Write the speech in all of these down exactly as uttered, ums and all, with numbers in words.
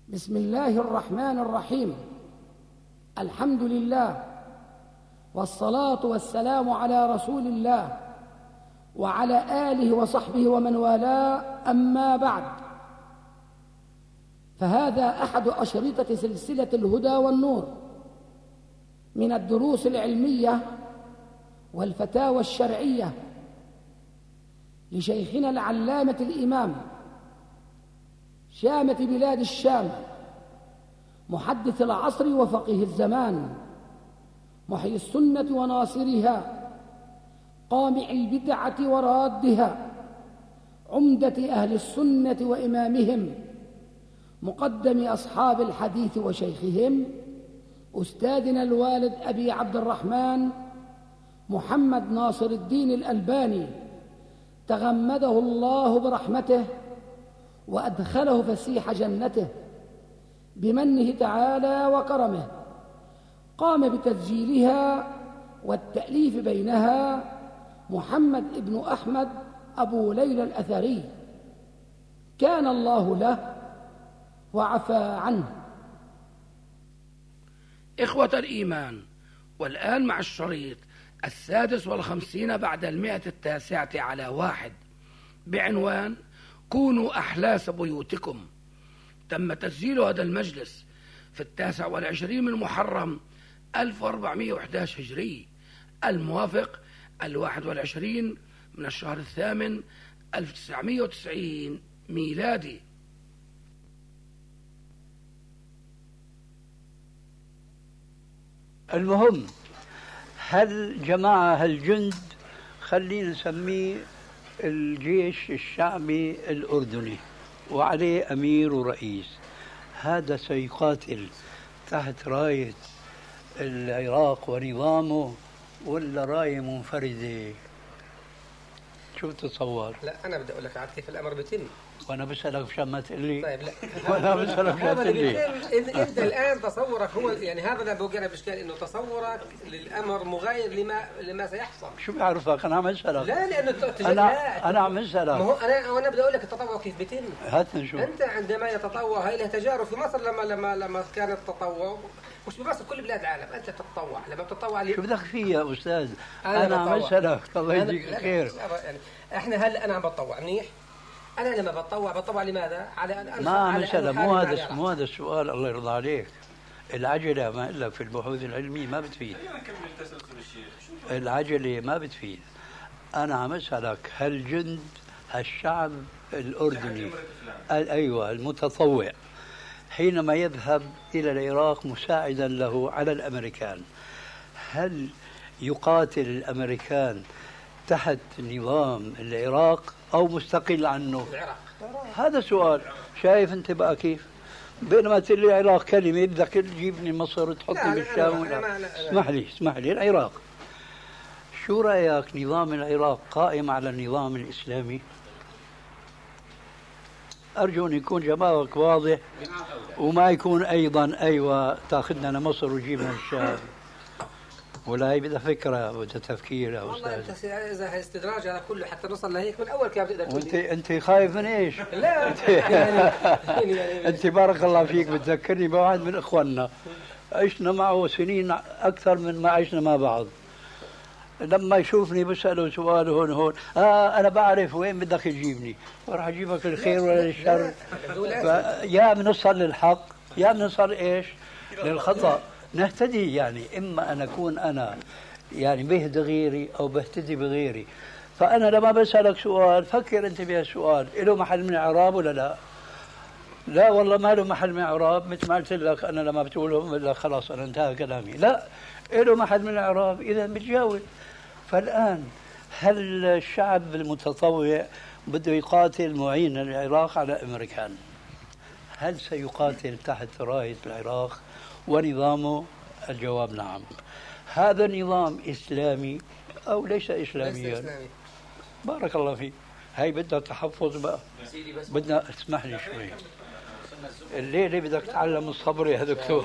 بسم الله الرحمن الرحيم. الحمد لله والصلاة والسلام على رسول الله وعلى آله وصحبه ومن والاه، أما بعد، فهذا أحد أشرطة سلسلة الهدى والنور من الدروس العلمية والفتاوى الشرعية لشيخنا العلامة الإمام شامة بلاد الشام، محدث العصر وفقيه الزمان، محيي السنة وناصرها، قامع البدعة ورادها، عمدة أهل السنة وإمامهم، مقدم أصحاب الحديث وشيخهم، أستاذنا الوالد أبي عبد الرحمن محمد ناصر الدين الألباني، تغمده الله برحمته وأدخله فسيح جنته بمنه تعالى وكرمه. قام بتسجيلها والتأليف بينها محمد ابن أحمد أبو ليلى الأثري، كان الله له وعفى عنه. إخوة الإيمان، والآن مع الشريط السادس والخمسين بعد المئة التاسعة على واحد بعنوان كونوا أحلاس بيوتكم. تم تسجيل هذا المجلس في التاسع والعشرين من محرم ألف وأربعمائة وأحد عشر هجري، الموافق الواحد والعشرين من الشهر الثامن ألف وتسعمائة وتسعين ميلادي. المهم، هالجماعة هالجند خلينا نسميه الجيش الشعبي الأردني وعليه أمير ورئيس، هذا سيقاتل تحت راية العراق ونظامه ولا راية منفردة؟ شو تتصور؟ لا أنا بدي أقول لك عاد كيف الأمر بيتم، وأنا بسألك مشان ما تقول لي. طيب لا وأنا بسألك مشان تقول لي. أنت الآن تصورك هو يعني هذا اللي بوقعنا بإشكال، إنه تصورك للأمر مغاير لما لما سيحصل. شو بيعرفك؟ أنا عم أسألك. لا لأنه أنا أنا عم أسألك. ما هو أنا وأنا بدي أقول لك التطوع كيف بيتم. هات نشوف. أنت عندما يتطوع، هاي له تجارب في مصر لما لما لما كان التطوع، مش بمصر، كل بلاد العالم. أنت تتطوع لما بتتطوع لي. شو بدك فيه يا أستاذ؟ أنا, أنا عم أسألك. الله يجزيك خير. يعني إحنا هلا أنا عم بتطوع منيح. أنا لما بتطوع بتطوع لماذا؟ على أن ما مثلا مو هذا مو هذا السؤال، الله يرضى عليك. العجلة ما إلا في البحوث العلمية ما بتفيد. العجلة ما بتفيد. أنا عم أسألك هالجند هالشعب الأردني أيوة المتطوع حينما يذهب إلى العراق مساعدا له على الأمريكان، هل يقاتل الأمريكان تحت نظام العراق أو مستقل عنه؟ العراق. هذا سؤال. شايف أنت بقى كيف؟ بينما تقول لي العراق كلمة بدك تجيبني مصر وتحطني بالشام. اسمح لي اسمح لي العراق. شو رأيك نظام العراق قائم على النظام الإسلامي؟ أرجو أن يكون جوابك واضح وما يكون أيضا أيوة تأخذنا لمصر وجيبنا الشام. ولا هي بدها فكرة بدها تفكير يا والله أستاذ. والله أنت إذا استدراج على كله حتى نوصل لهيك من أول كيف تقدر تقول وأنت أنت خايف من إيش؟ لا أنت, يعني أنت بارك الله فيك بتذكرني بواحد من إخواننا عشنا معه سنين أكثر من ما عشنا مع بعض. لما يشوفني بسأله سؤال هون هون آه أنا بعرف وين بدك تجيبني، وراح أجيبك الخير ولا الشر. يا بنوصل للحق يا بنوصل إيش؟ للخطأ. نهتدي يعني، إما أن أكون أنا يعني بهدي غيري أو بهتدي بغيري. فأنا لما بسألك سؤال فكر أنت بهالسؤال، له محل من إعراب ولا لا؟ لا والله ما له محل من إعراب. مثل ما قلت لك أنا لما بتقولهم خلاص أنا انتهى كلامي. لا، له محل من إعراب، إذا بتجاوب. فالآن هل الشعب المتطوع بده يقاتل معين العراق على الأمريكان؟ هل سيقاتل تحت راية العراق ونظامه؟ الجواب نعم. هذا النظام إسلامي أو ليس إسلاميا؟ ليس إسلامي. بارك الله فيك. هاي بدها تحفظ بقى، بدنا اسمح لي شوي. الليلة بدك تتعلم الصبر يا دكتور.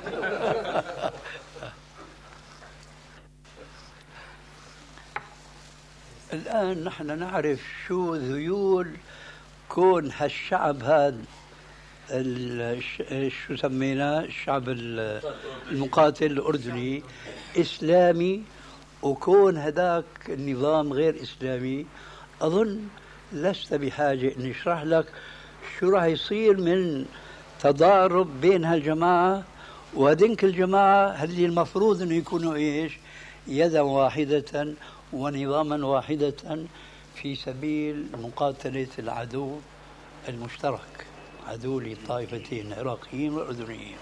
الآن نحن نعرف شو ذيول كون هالشعب هذا شو سميناه الشعب المقاتل الأردني إسلامي وكون هداك النظام غير إسلامي، أظن لست بحاجة أن أشرح لك شو راح يصير من تضارب بين هالجماعة وهذيك الجماعة اللي المفروض أنه يكونوا إيش؟ يدا واحدة ونظاما واحدة في سبيل مقاتلة العدو المشترك، عدو للطائفتين العراقيين والأردنيين.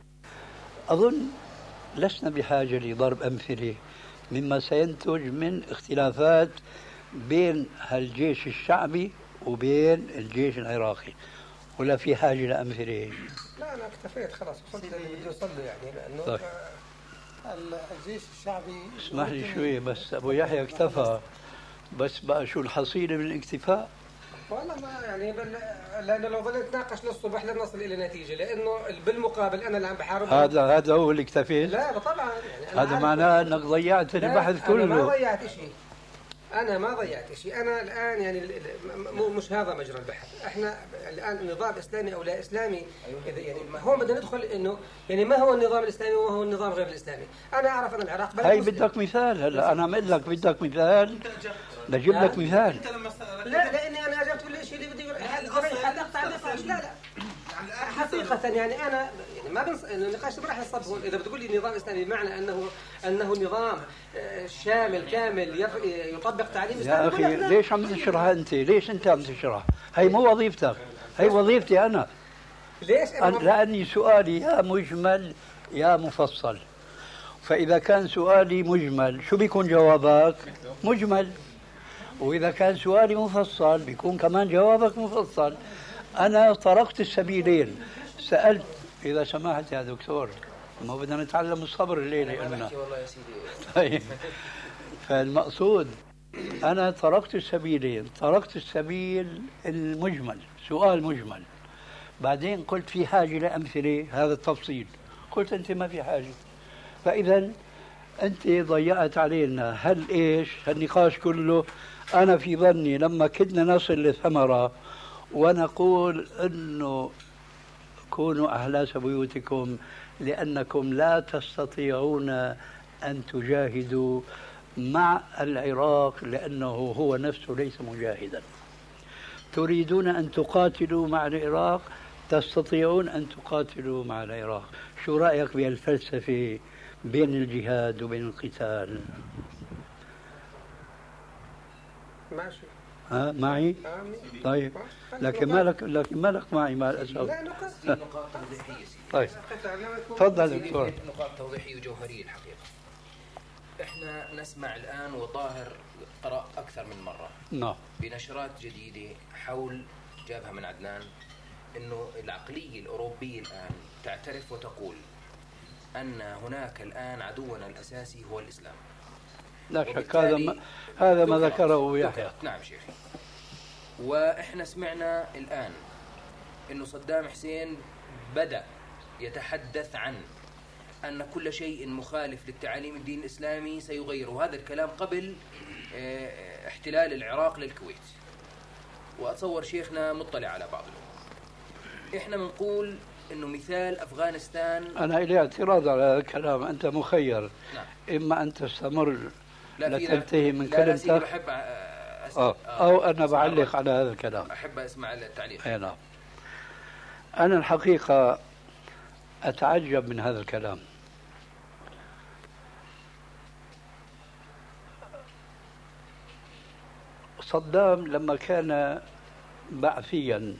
أظن لسنا بحاجة لضرب أمثلة مما سينتج من اختلافات بين الجيش الشعبي وبين الجيش العراقي، ولا في حاجة لأمثلة؟ لا أنا اكتفيت خلاص، وصلت اللي بدي أوصل له يعني، لأنه طيب. الجيش الشعبي. اسمح لي شوي بس، أبو يحيى اكتفى، بس بقى شو الحصيلة من الاكتفاء؟ والله ما يعني بل... لأنه لو ظليت نتناقش للصبح لن نصل إلى نتيجة، لأنه بالمقابل أنا اللي عم بحارب. هذا هذا هو اللي اكتفيت؟ لا طبعا يعني هذا معناه أنك ضيعت البحث كله. أنا ما ضيعت شيء، أنا ما ضيعت شيء، أنا الآن يعني مش هذا مجرى البحث، إحنا الآن نظام إسلامي أو لا إسلامي، إذا يعني هو بدنا ندخل إنه يعني ما هو النظام الإسلامي وما هو النظام غير الإسلامي. أنا أعرف أن العراق بلد هاي بدك مثال، هلا أنا عم لك بدك مثال، بجيب لك مثال. لا لأني أنا أجبت كل شيء اللي بدي لا لا حقيقة يعني أنا يعني ما بنص... النقاش ما راح يصب هون. إذا بتقول لي نظام إسلامي بمعنى أنه أنه نظام شامل كامل يف... يطبق تعليم إسلامي. يا أخي ليش عم تشرحها أنت؟ ليش أنت عم تشرح؟ هي مو وظيفتك، هي وظيفتي أنا. ليش أنا؟ لأني سؤالي يا مجمل يا مفصل، فإذا كان سؤالي مجمل شو بيكون جوابك؟ مجمل. وإذا كان سؤالي مفصل بيكون كمان جوابك مفصل. أنا طرقت السبيلين، سألت إذا سمحت يا دكتور، ما بدنا نتعلم الصبر الليلة قلنا. طيب فالمقصود أنا طرقت السبيلين، طرقت السبيل المجمل، سؤال مجمل، بعدين قلت في حاجة لأمثلة، هذا التفصيل، قلت أنت ما في حاجة. فإذا أنت ضيعت علينا هل إيش هالنقاش كله. أنا في ظني لما كدنا نصل لثمرة ونقول أنه كونوا أهلاس بيوتكم لأنكم لا تستطيعون أن تجاهدوا مع العراق لأنه هو نفسه ليس مجاهدا، تريدون أن تقاتلوا مع العراق، تستطيعون أن تقاتلوا مع العراق. شو رأيك بهالفلسفة بين الجهاد وبين القتال؟ ماشي. ها معي؟ طيب لكن مالك لكن مالك معي مع الأسف. لا نقاط نقاط توضيحية. طيب تفضل دكتور. نقاط توضيحية وجوهرية الحقيقة. احنا نسمع الآن وطاهر قرأ أكثر من مرة نعم بنشرات جديدة حول جابها من عدنان إنه العقلية الأوروبية الآن تعترف وتقول أن هناك الآن عدونا الأساسي هو الإسلام. لا شك هذا ما هذا ما ذكره يحيى. نعم شيخي. وإحنا سمعنا الآن إنه صدام حسين بدأ يتحدث عن أن كل شيء مخالف للتعاليم الدين الإسلامي سيغير، وهذا الكلام قبل احتلال العراق للكويت، وأتصور شيخنا مطلع على بعض الأمور. إحنا بنقول إنه مثال أفغانستان. أنا إلي اعتراض على هذا الكلام، أنت مخير. نعم. إما أن تستمر لتنتهي من لا كلمتك لا بحب آه. أو أنا بعلق على هذا الكلام. أحب أسمع التعليق. أي نعم. أنا الحقيقة أتعجب من هذا الكلام. صدام لما كان بعثيا،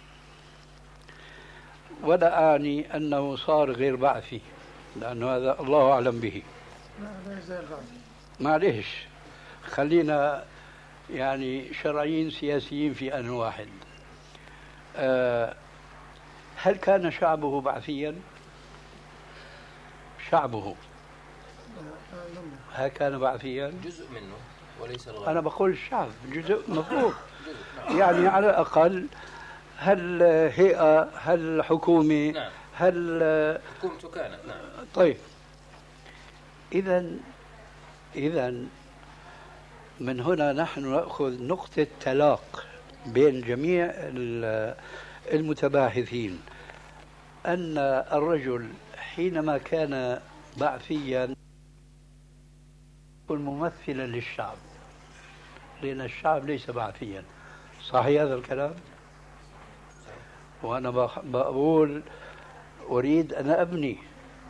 ولا أعني أنه صار غير بعثي لأنه هذا الله أعلم به، معليش خلينا يعني شرعيين سياسيين في آن واحد. أه هل كان شعبه بعثيا؟ شعبه هل كان بعثيا؟ جزء منه وليس الغالب. أنا بقول الشعب جزء مفروض يعني على الأقل هل هيئة هل حكومة؟ نعم. هل حكومته كانت. نعم. طيب إذا إذا من هنا نحن نأخذ نقطة تلاق بين جميع المتباحثين أن الرجل حينما كان بعثيا يكون ممثلا للشعب، لأن الشعب ليس بعثيا. صحيح هذا الكلام؟ وأنا بقول أريد أن أبني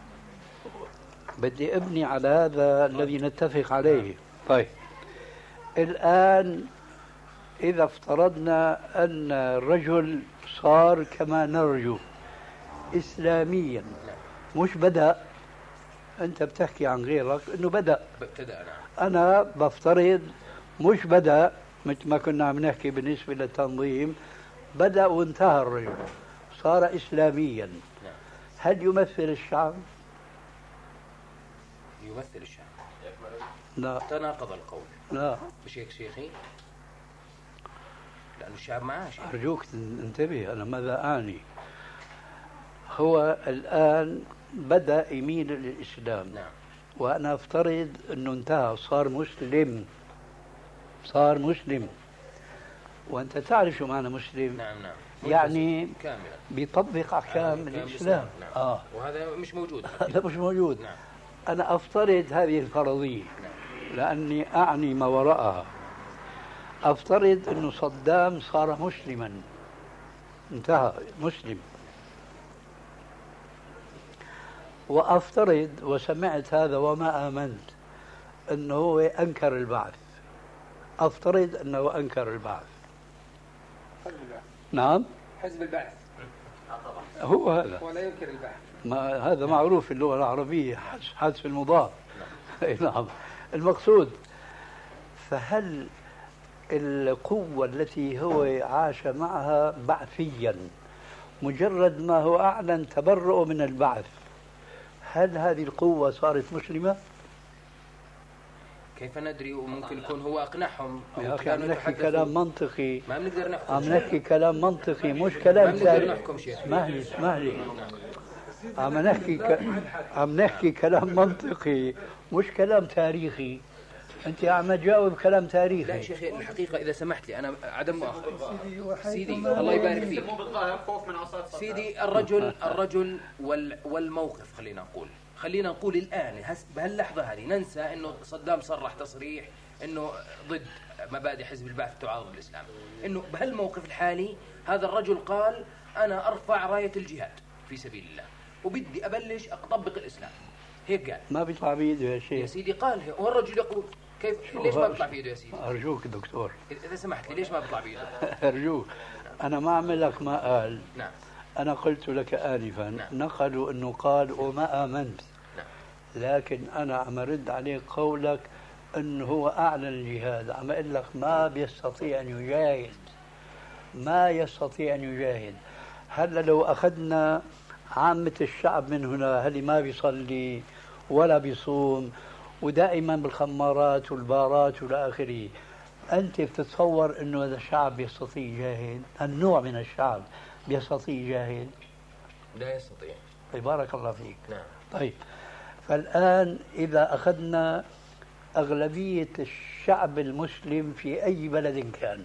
بدي أبني على هذا الذي نتفق عليه. طيب الآن إذا افترضنا أن الرجل صار كما نرجو إسلاميا، مش بدأ، أنت بتحكي عن غيرك أنه بدأ، أنا بفترض مش بدأ مثل ما كنا عم نحكي بالنسبة للتنظيم، بدأ وانتهى الرجل صار إسلاميا، هل يمثل الشعب؟ يمثل الشعب؟ لا. تناقض القول. لا. مش هيك شيخي؟ لأن الشعب معاه شيخ. أرجوك انتبه أنا ماذا أعني. هو الآن بدأ يميل للإسلام. نعم. وأنا أفترض أنه انتهى صار مسلم، صار مسلم، وأنت تعرف شو معنى مسلم. نعم نعم. يعني كاملا بيطبق أحكام الإسلام. نعم. آه. وهذا مش موجود. هذا مش موجود. نعم. أنا أفترض هذه الفرضية. نعم. لأني أعني ما وراءها. أفترض أنه صدام صار مسلما، انتهى مسلم، وأفترض وسمعت هذا وما آمنت أنه هو أنكر البعث، أفترض أنه أنكر البعث. حزب البعث. نعم. حزب البعث. هو هذا. ولا ينكر البعث. ما هذا معروف في اللغة العربية، حذف المضاف. نعم. المقصود، فهل القوة التي هو عاش معها بعثيا مجرد ما هو أعلن تبرؤه من البعث، هل هذه القوة صارت مسلمة؟ كيف ندري؟ وممكن يكون هو أقنعهم. يا أخي عم نحكي كلام منطقي، ما بنقدر نحكم. عم نحكي كلام منطقي مش كلام تاريخي. اسمح لي اسمح لي عم نحكي ك... عم نحكي كلام منطقي مش كلام تاريخي. أنت عم تجاوب كلام تاريخي. لا شيخي الحقيقة إذا سمحت لي أنا عدم مؤاخذة. سيدي الله يبارك فيك. سيدي الرجل الرجل وال والموقف، خلينا نقول خلينا نقول الآن بهاللحظة هذه ننسى إنه صدام صرح تصريح إنه ضد مبادئ حزب البعث تعارض الإسلام، إنه بهالموقف الحالي هذا الرجل قال أنا أرفع راية الجهاد في سبيل الله وبدي أبلش أطبق الإسلام، هيك قال. ما بيطلع بيده يا شيخ. يا سيدي قال هيك، والرجل يقول كيف ليش ما بيطلع بيده يا سيدي؟ أرجوك دكتور إذا سمحت لي ليش ما بيطلع بيده؟ أرجوك أنا ما أعمل لك ما قال. نعم. أنا قلت لك آنفا. نعم. نقلوا أنه قال وما آمنت. نعم. لكن أنا عم أرد عليك قولك أنه هو أعلن الجهاد، عم أقول لك ما بيستطيع أن يجاهد، ما يستطيع أن يجاهد. هلا لو أخذنا عامة الشعب من هنا، هل ما بيصلي ولا بيصوم ودائما بالخمارات والبارات والى اخره، انت بتتصور انه هذا الشعب بيستطيع يجاهد؟ هالنوع من الشعب بيستطيع يجاهد؟ لا يستطيع. طيب بارك الله فيك. نعم. طيب فالان اذا اخذنا اغلبيه الشعب المسلم في اي بلد كان،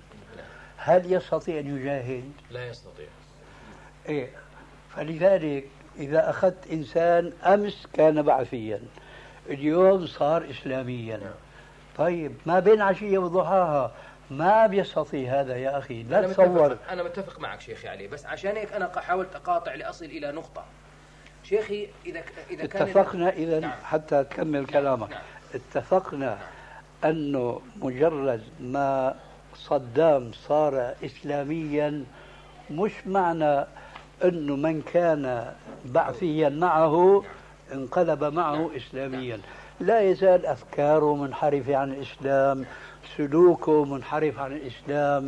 هل يستطيع ان يجاهد؟ لا يستطيع. ايه، فلذلك إذا أخذت إنسان أمس كان بعثيا اليوم صار إسلاميا، طيب ما بين عشية وضحاها ما بيستطيع هذا يا أخي. لا أنا تصور. متفق أنا متفق معك شيخي علي، بس عشان هيك أنا حاولت أقاطع لأصل إلى نقطة. شيخي إذا إذا كان اتفقنا إذا. نعم. حتى تكمل نعم. كلامك. نعم. اتفقنا. نعم. أنه مجرد ما صدام صار إسلاميا مش معنى أنه من كان بعثيا معه انقلب معه إسلاميا. لا يزال أفكاره منحرفة عن الإسلام، سلوكه منحرف عن الإسلام.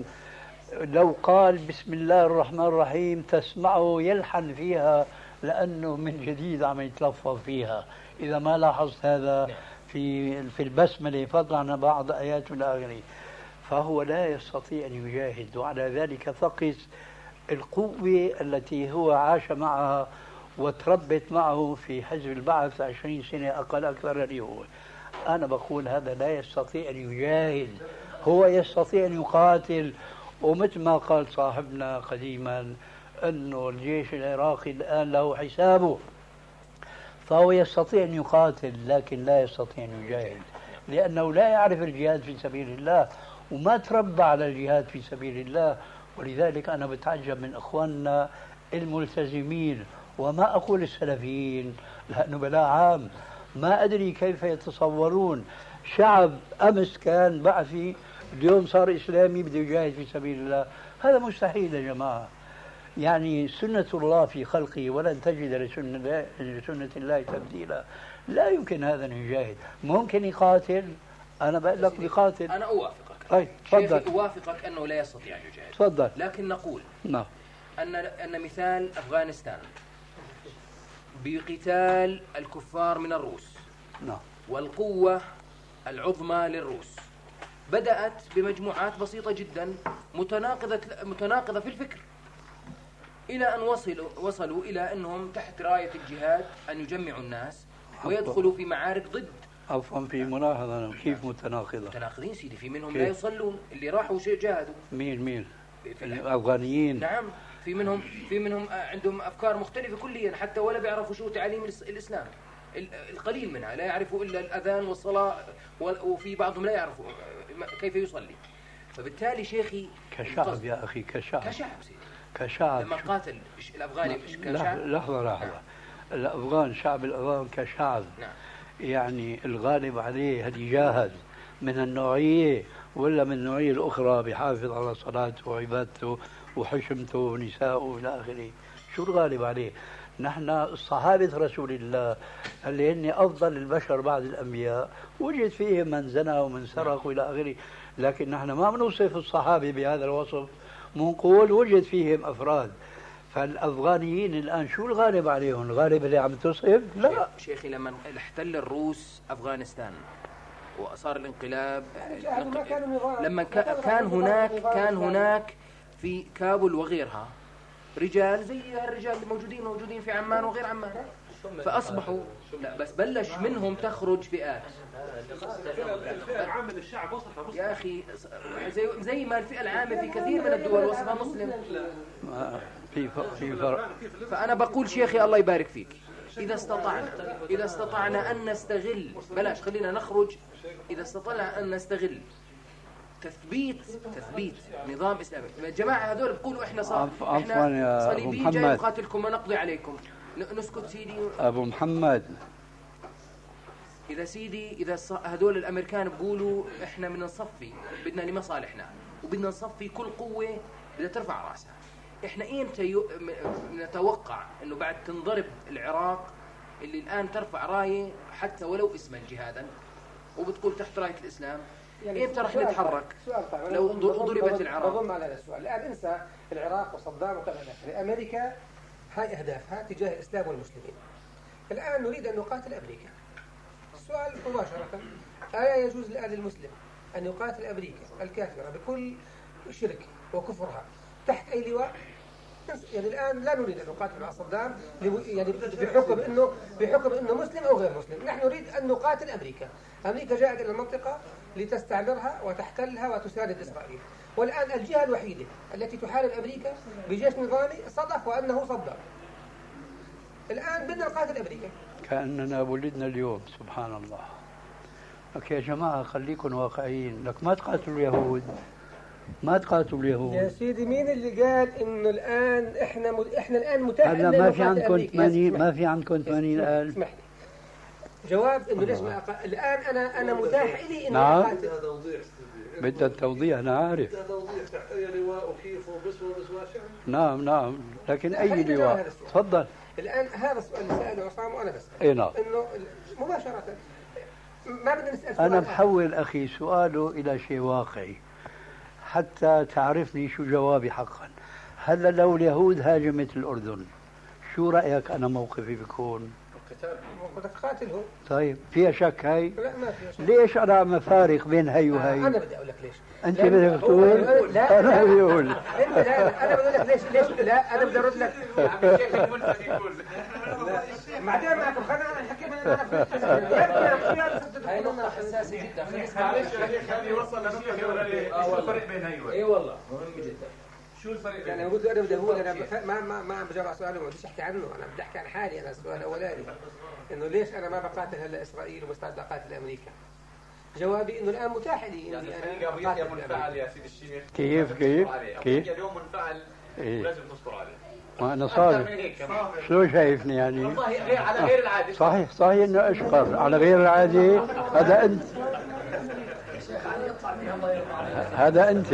لو قال بسم الله الرحمن الرحيم تسمعه يلحن فيها لأنه من جديد عم يتلفظ فيها. إذا ما لاحظت هذا في في البسملة فضلا عن بعض آيات الآخرين، فهو لا يستطيع أن يجاهد. وعلى ذلك فقس القوة التي هو عاش معها وتربت معه في حزب البعث عشرين سنة أقل أكثر اللي هو. أنا بقول هذا لا يستطيع أن يجاهد، هو يستطيع أن يقاتل. ومثل ما قال صاحبنا قديما أنه الجيش العراقي الآن له حسابه، فهو يستطيع أن يقاتل لكن لا يستطيع أن يجاهد، لأنه لا يعرف الجهاد في سبيل الله وما تربى على الجهاد في سبيل الله. ولذلك أنا بتعجب من إخواننا الملتزمين، وما أقول السلفيين لأنه بلاء عام، ما أدري كيف يتصورون شعب أمس كان بعثي اليوم صار إسلامي بده يجاهد في سبيل الله. هذا مستحيل يا جماعة. يعني سنة الله في خلقه ولن تجد لسنة, لسنة الله تبديلا. لا يمكن هذا أن يجاهد. ممكن يقاتل، أنا بقول لك يقاتل. أنا أوافقك. أي تفضل. أوافقك أنه لا يستطيع أن يجاهد. تفضل. لكن نقول نعم أن أن مثال أفغانستان بقتال الكفار من الروس، نعم، والقوة العظمى للروس بدأت بمجموعات بسيطة جدا متناقضة متناقضة في الفكر، إلى أن وصلوا وصلوا إلى أنهم تحت راية الجهاد أن يجمعوا الناس ويدخلوا في معارك ضد. عفوا في ملاحظة، كيف متناقضة؟ متناقضين سيدي، في منهم كيف؟ لا يصلون اللي راحوا شيء جاهدوا. مين مين؟ الأفغانيين. نعم، في منهم في منهم عندهم أفكار مختلفة كليا، حتى ولا بيعرفوا شو تعاليم الإسلام، القليل منها لا يعرفوا إلا الأذان والصلاة، وفي بعضهم لا يعرفوا كيف يصلي. فبالتالي شيخي كشعب يا أخي، كشعب كشعب سيدي كشعب لما قاتل الأفغاني كشعب. لحظة لحظة، الأفغان شعب الأفغان كشعب، نعم، يعني الغالب عليه هل يجاهد من النوعية ولا من النوعية الأخرى بحافظ على صلاته وعبادته وحشمته ونساءه إلى آخره؟ شو الغالب عليه؟ نحن صحابة رسول الله اللي هن أفضل البشر بعد الأنبياء وجد فيهم من زنى ومن سرق وإلى آخره، لكن نحن ما بنوصف الصحابة بهذا الوصف، منقول وجد فيهم أفراد. فالأفغانيين الآن شو الغالب عليهم؟ الغالب اللي عم تصف؟ لا شيخي، لما احتل الروس أفغانستان وصار الانقلاب، لما كان هناك كان هناك في كابول وغيرها رجال زي الرجال الموجودين موجودين في عمان وغير عمان، فأصبحوا لا بس بلش منهم تخرج فئات. عامل الشعب وصفها مسلم يا أخي، زي زي ما الفئة العامة في كثير من الدول وصفها مسلم. في في فرق. فأنا بقول شيخي الله يبارك فيك، إذا استطعنا إذا استطعنا أن نستغل، بلاش خلينا نخرج، إذا استطعنا أن نستغل تثبيت تثبيت نظام إسلامي. الجماعة هذول بيقولوا إحنا صار إحنا صليبيين جاي نقاتلكم ونقضي عليكم، نسكت سيدي أبو محمد. إذا سيدي إذا هذول الأمريكان بيقولوا إحنا بدنا نصفي، بدنا لمصالحنا وبدنا نصفي كل قوة بدها ترفع رأسها، إحنا إمتى نتوقع إنه بعد تنضرب العراق اللي الآن ترفع راية حتى ولو اسما جهادا وبتقول تحت راية الإسلام، يعني إمتى رح نتحرك؟ لو ضربت العراق. بضم على هذا السؤال. الآن انسى العراق وصدام وكذا، يعني أمريكا هاي أهدافها تجاه الإسلام والمسلمين. الآن نريد أن نقاتل أمريكا. السؤال مباشرة، ألا يجوز الآن للمسلم أن يقاتل أمريكا الكافرة بكل شرك وكفرها تحت أي لواء؟ يعني الآن لا نريد أن نقاتل مع صدام يعني بحكم إنه بحكم إنه مسلم أو غير مسلم، نحن نريد أن نقاتل أمريكا. أمريكا جاءت إلى المنطقة لتستعمرها وتحتلها وتساند إسرائيل، والآن الجهة الوحيدة التي تحارب أمريكا بجيش نظامي صدق وأنه صدام. الآن بدنا نقاتل أمريكا كأننا ولدنا اليوم. سبحان الله. لك يا جماعة خليكم واقعيين، لك ما تقاتلوا اليهود، ما تقاتلوا اليهود يا سيدي. مين اللي قال إنه الآن إحنا مد... إحنا الآن متاح هلا ما في عندكم ثمانين ما في عندكم ثمانين ألف؟ اسمح لي. جواب إنه ليش ما أق... الآن أنا أنا متاح لي إنه نعم. أقاتل. بدها توضيح، أنا عارف. بدها توضيح تحت أي لواء وكيف وبسوى وبسوى شعب. نعم نعم، لكن أي لواء؟ تفضل. الآن هذا السؤال اللي سأله عصام وأنا بس. اي نعم. إنه مباشرة ما بدنا نسأل. أنا بحول أخي سؤاله إلى شيء واقعي حتى تعرفني شو جوابي حقا. هلا لو اليهود هاجمت الأردن شو رأيك أنا موقفي بيكون؟ قتال. بدك تقاتلهم. طيب فيها شك هاي؟ لا ما فيها شك. ليش أنا عم فارق بين هي وهي؟ أنا بدي أقول لك ليش. أنت بدك تقول؟ لا أنا بدي أقول. أنت لا أنا بدي أقول لك ليش ليش لا أنا بدي أرد لك. بعدين معكم خلينا نحكي من أنا هاي نقطة حساسة جدا. معلش يا شيخ هذه وصل لنقطة ولا ليه؟ شو الفرق بين هي وهي؟ اي والله مهم جدا. شو الفرق؟ يعني قلت له انا بدي اقول انا ما ما ما عم بجاوب على سؤاله ما بديش احكي عنه، انا بدي احكي عن حالي انا. السؤال الاولاني انه ليش انا ما بقاتل هلا اسرائيل ومستعد اقاتل امريكا؟ جوابي انه الان متاح لي يعني اني الحقيقه انا افريقيا أقاتل منفعل يا سيدي الشيخ. كيف كيف كيف اليوم منفعل إيه؟ ولازم تصبر عليه. ما انا صار شو شايفني يعني؟ والله غير على غير العاده. صحيح صحيح انه اشقر على غير العادي. هذا انت هذا انت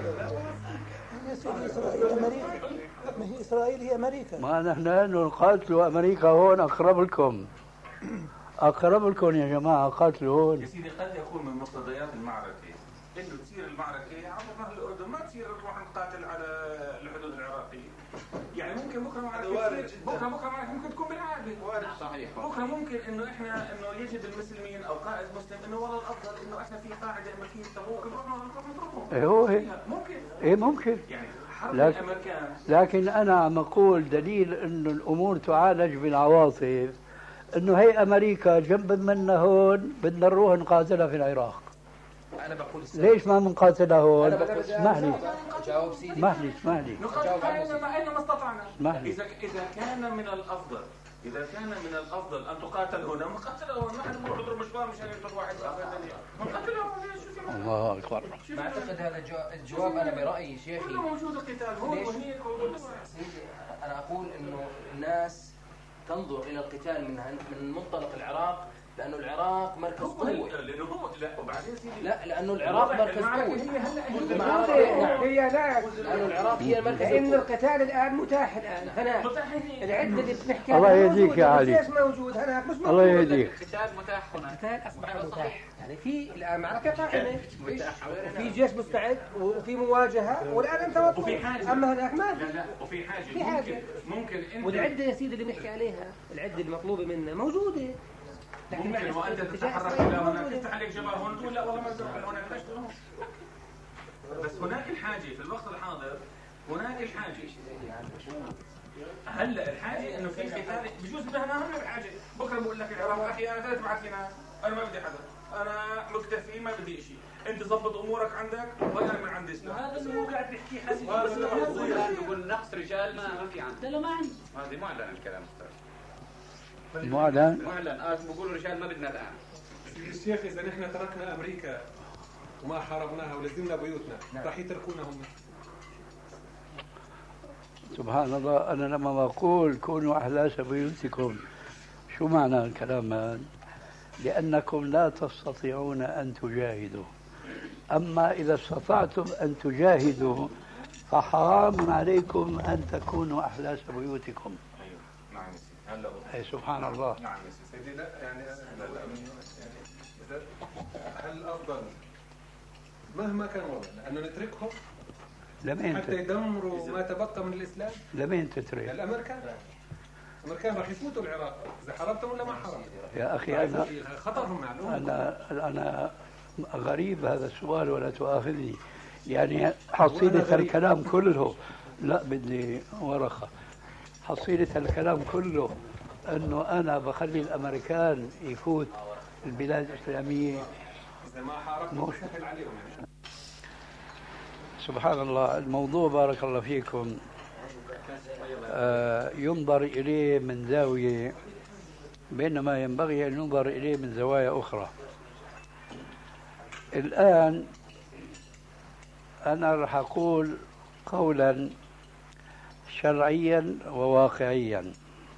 ما هي إسرائيل هي أمريكا. ما نحن نقاتلوا أمريكا هون أقرب لكم، أقرب لكم يا جماعة، قاتلوا هون. يا سيدي قد يكون من مقتضيات المعركة إنه تصير المعركة عبر نهر الأردن، ما تصير نروح نقاتل على الحدود العراقية. يعني ممكن بكرة معركة بكرة بكرة معركة ممكن تكون بالعادة. صحيح. بكرة ممكن إنه إحنا إنه يجد المسلمين أو قائد مسلم إنه والله الأفضل إنه إحنا في قاعدة أمريكية تبوك نروح نروح نضربهم. إيه هو هيك. ممكن. إيه ممكن. يعني حرب لكن الأمريكان. لكن أنا عم أقول دليل إنه الأمور تعالج بالعواطف، إنه هي أمريكا جنب منا هون بدنا نروح نقاتلها في العراق. أنا بقول ليش ما بنقاتلها هون؟ اسمح لي جاوب سيدي. اسمح لي اسمح لي نقاتل أينما أينما استطعنا. اسمح لي. إذا إذا كان من الأفضل إذا كان من الأفضل أن تقاتل هنا نقاتل هون، ما حد بيروح يضرب مشوار مشان يقتل واحد نقاتل هون. شو في الله أكبر. ما أعتقد هذا الجواب. أنا برأيي شيخي كله موجود القتال هون وهنيك. سيدي أنا أقول إنه الناس تنظر إلى القتال من من منطلق العراق، لأنه العراق مركز قوة. لأنه هو لا وبعدين سيدي لا لأنه العراق مركز قوة. هي لا لأنه العراق هي مركز لأن قوة. القتال الآن متاح الآن هناك. العدة اللي بنحكي الله يهديك يا علي. ليش موجود هناك مش موجود. الله يهديك. القتال متاح هنا. القتال أصبح متاح. يعني في الآن معركة قائمة وفي جيش مستعد وفي مواجهة والآن أنت وطن. وفي حاجة. أما هناك ما لا لا وفي حاجة. في حاجة. ممكن ممكن أنت. والعدة يا سيدي اللي بنحكي عليها العدة المطلوبة منا موجودة. لكن ممكن وأنت تتحرك إلى هناك تفتح عليك جبل هون تقول لا والله ما تروح هناك ليش تروح؟ بس هناك الحاجة في الوقت الحاضر هناك الحاجة. هلا الحاجة إنه في قتال بجوز بدنا أهم الحاجة. بكرة بقول لك العراق أخي أنا ثلاث تبعت لنا أنا ما بدي حدا، أنا مكتفي ما بدي شيء، أنت ضبط أمورك عندك وأنا من عندي سلاح. هذا اللي هو قاعد بيحكي حسي. بس بقول نقص رجال ما ما في عندنا. لا ما عندي. هذه معلن الكلام أستاذ. معلن. معلن آه بقولوا رجال ما بدنا الآن. الشيخ إذا نحن تركنا أمريكا وما حاربناها ولزمنا بيوتنا راح يتركونا هم. سبحان الله. أنا لما بقول كونوا أحلاس بيوتكم شو معنى الكلام هذا؟ لأنكم لا تستطيعون أن تجاهدوا، أما إذا استطعتم أن تجاهدوا فحرام عليكم أن تكونوا أحلاس بيوتكم. أيوه نعم يا سيدي. هلا أي سبحان الله. نعم يا سيدي. لا يعني لا لا يعني هل الأفضل مهما كان وضعنا أنه نتركهم لمين حتى يدمروا ما تبقى من الإسلام؟ لمين تترك؟ الأمريكان الأمريكان راح يفوتوا العراق إذا حاربتم ولا ما حاربتم. يا أخي أنا خطرهم معلوم. أنا أنا غريب هذا السؤال ولا تؤاخذني. يعني حصيلة الكلام كله، لا بدي ورقة، حصيلة الكلام كله أنه أنا بخلي الأمريكان يفوت البلاد الإسلامية. إذا ما حاربتم سهل عليهم يعني. سبحان الله. الموضوع بارك الله فيكم آه ينظر إليه من زاوية بينما ينبغي أن ينظر إليه من زوايا أخرى. الآن أنا رح أقول قولا شرعيا وواقعيا،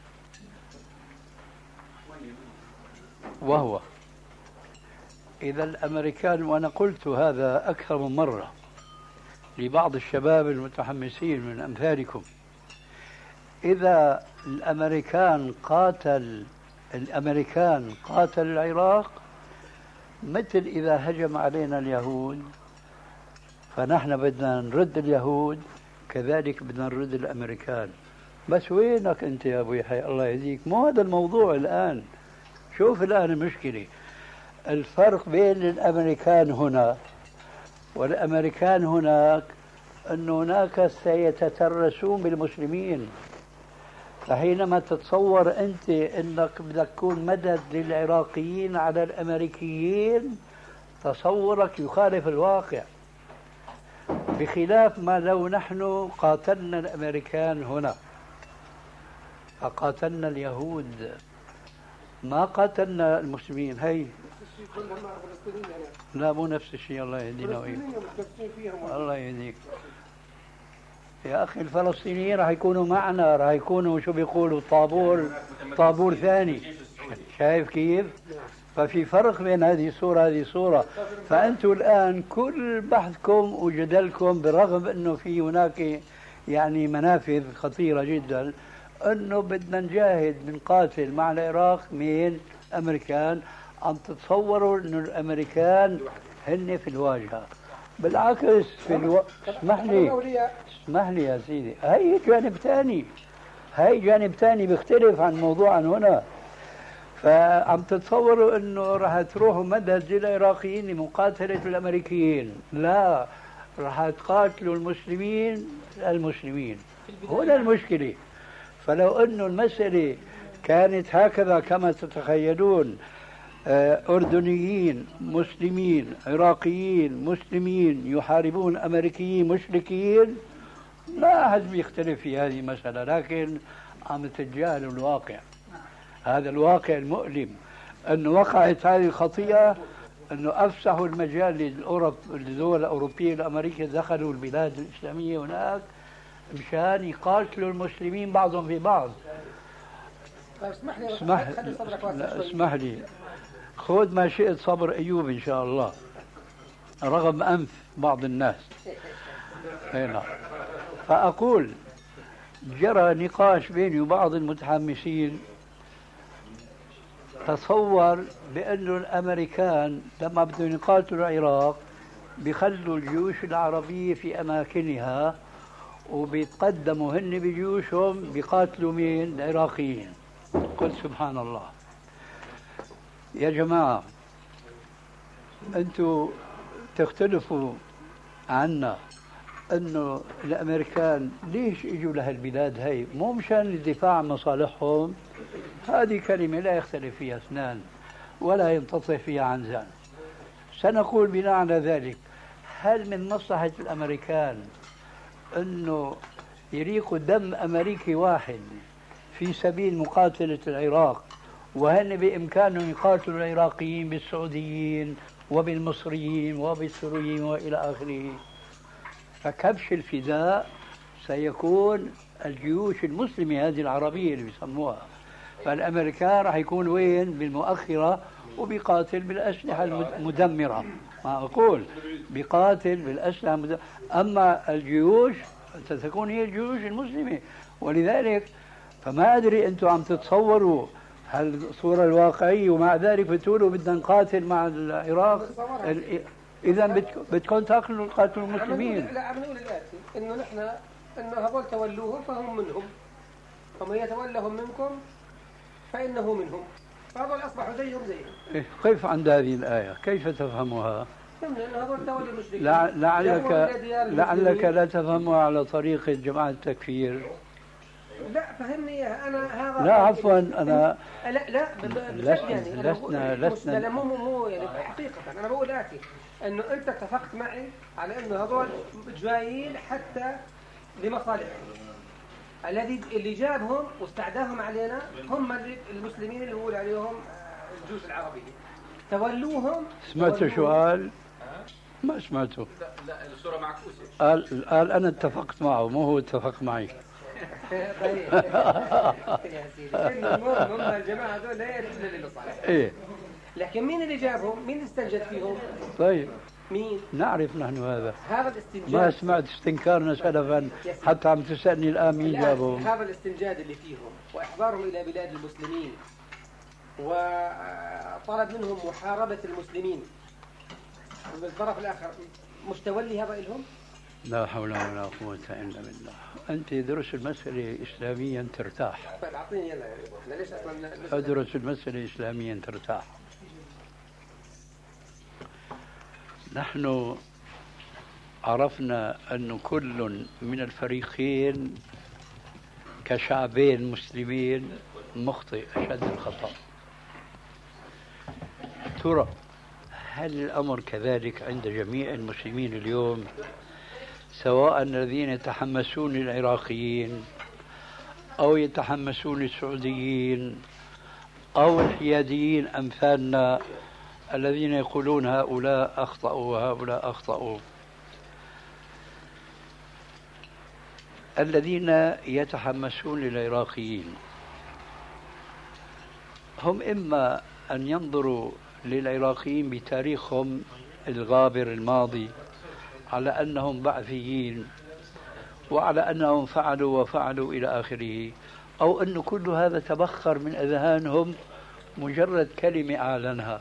وهو إذا الأمريكان، وأنا قلت هذا أكثر من مرة لبعض الشباب المتحمسين من أمثالكم، إذا الأمريكان قاتل الأمريكان قاتل العراق مثل إذا هجم علينا اليهود فنحن بدنا نرد اليهود، كذلك بدنا نرد الأمريكان. بس وينك أنت يا أبو يحيى الله يهديك؟ مو هذا الموضوع الآن. شوف الآن المشكلة، الفرق بين الأمريكان هنا والأمريكان هناك أن هناك سيتترسون بالمسلمين. فحينما تتصور أنت أنك بدك تكون مدد للعراقيين على الأمريكيين تصورك يخالف الواقع. بخلاف ما لو نحن قاتلنا الأمريكان هنا فقاتلنا اليهود ما قاتلنا المسلمين. هي لا مو نفس الشيء. الله يهدينا وإياك. الله يهديك يا أخي. الفلسطينيين راح يكونوا معنا، راح يكونوا شو بيقولوا طابور طابور ثاني. شايف كيف؟ ففي فرق بين هذه الصورة هذه الصورة. فأنتم الآن كل بحثكم وجدلكم بالرغم أنه في هناك يعني منافذ خطيرة جدا أنه بدنا نجاهد بنقاتل مع العراق من أمريكان. عم تتصوروا أنه الأمريكان هن في الواجهة. بالعكس في الو... اسمح لي اسمح لي يا سيدي. هي جانب ثاني، هي جانب ثاني بيختلف عن موضوع عن هنا. فعم تتصوروا انه راح تروحوا مدد للعراقيين لمقاتلة الامريكيين. لا، راح تقاتلوا المسلمين المسلمين. هنا المشكلة. فلو انه المسألة كانت هكذا كما تتخيلون، أردنيين مسلمين عراقيين مسلمين يحاربون أمريكيين مشركين، لا أحد بيختلف في هذه المسألة. لكن عم تتجاهلوا الواقع. هذا الواقع المؤلم أنه وقعت هذه الخطيئة، أنه أفسحوا المجال للأوروب للدول الأوروبية والأمريكية دخلوا البلاد الإسلامية هناك مشان يقاتلوا المسلمين بعضهم في بعض. اسمح لي اسمح, اسمح لي خذ ما شئت صبر أيوب إن شاء الله رغم أنف بعض الناس. هنا فأقول جرى نقاش بيني وبعض المتحمسين. تصور بأنه الأمريكان لما بدهم يقاتلوا العراق بيخلوا الجيوش العربية في أماكنها وبيتقدموا هن بجيوشهم بيقاتلوا مين؟ العراقيين. قل سبحان الله. يا جماعة أنتوا تختلفوا عنا أنه الأمريكان ليش إجوا لهالبلاد هاي؟ مو مشان الدفاع عن مصالحهم. هذه كلمة لا يختلف فيها اثنان ولا ينتصف فيها عنزان. سنقول بناء على ذلك، هل من مصلحة الأمريكان أنه يريقوا دم أمريكي واحد في سبيل مقاتلة العراق، وهن بإمكانهم يقاتلوا العراقيين بالسعوديين وبالمصريين وبالسوريين وإلى آخره؟ فكبش الفداء سيكون الجيوش المسلمة هذه العربية اللي بيسموها. فالأمريكان راح يكون وين؟ بالمؤخرة وبيقاتل بالأسلحة المدمرة. ما أقول بيقاتل بالأسلحة المدمرة. أما الجيوش ستكون هي الجيوش المسلمة. ولذلك فما أدري أنتم عم تتصوروا هالصورة الواقعية ومع ذلك بتقولوا بدنا نقاتل مع العراق. إذا بدكم تاكلوا تقاتلوا المسلمين. لا عم نقول الآتي إنه نحن إنه هذول تولوهم فهم منهم، ومن يتولهم منكم فإنه منهم. فهذول أصبحوا زيهم زيهم. كيف عند هذه الآية؟ كيف تفهمها؟ لعلك لعلك لا تفهمها على طريقة جماعة التكفير. لا فهمني اياها انا. هذا لا عفوا انا لا لا لسنا لسنا لسنا مو مو يعني حقيقة انا بقول اتي انه انت اتفقت معي على انه هذول جايين حتى لمصالحهم. الذي اللي جابهم واستعداهم علينا هم المسلمين اللي بقول عليهم الجيوش العربية. تولوهم. سمعت شو قال؟ ما سمعته. لا لا الصورة معكوسة. قال قال انا اتفقت معه مو هو اتفق معي. طيب يا سيدي المهم هم الجماعة هذول لا يريدون للمصالح. ايه لكن مين اللي جابهم؟ مين اللي استنجد فيهم؟ طيب مين؟ نعرف نحن هذا. هذا الاستنجاد ما سمعت استنكارنا سلفا حتى عم تسألني الآن مين جابهم. هذا الاستنجاد اللي فيهم وإحضارهم إلى بلاد المسلمين وطلب منهم محاربة المسلمين بالطرف الآخر، مش تولي هذا إلهم؟ لا حول ولا قوة إلا بالله. أنت درس المسألة إسلاميا ترتاح. طيب أعطيني يلا احنا ليش أصلا أدرس المسألة إسلاميا ترتاح. نحن عرفنا أن كل من الفريقين كشعبين مسلمين مخطئ أشد الخطأ. ترى هل الأمر كذلك عند جميع المسلمين اليوم؟ سواء الذين يتحمسون العراقيين أو يتحمسون السعوديين أو الحياديين أمثالنا الذين يقولون هؤلاء أخطأوا وهؤلاء أخطأوا. الذين يتحمسون للعراقيين هم إما أن ينظروا للعراقيين بتاريخهم الغابر الماضي على أنهم بعثيين وعلى أنهم فعلوا وفعلوا إلى آخره، أو أن كل هذا تبخر من أذهانهم مجرد كلمة أعلنها.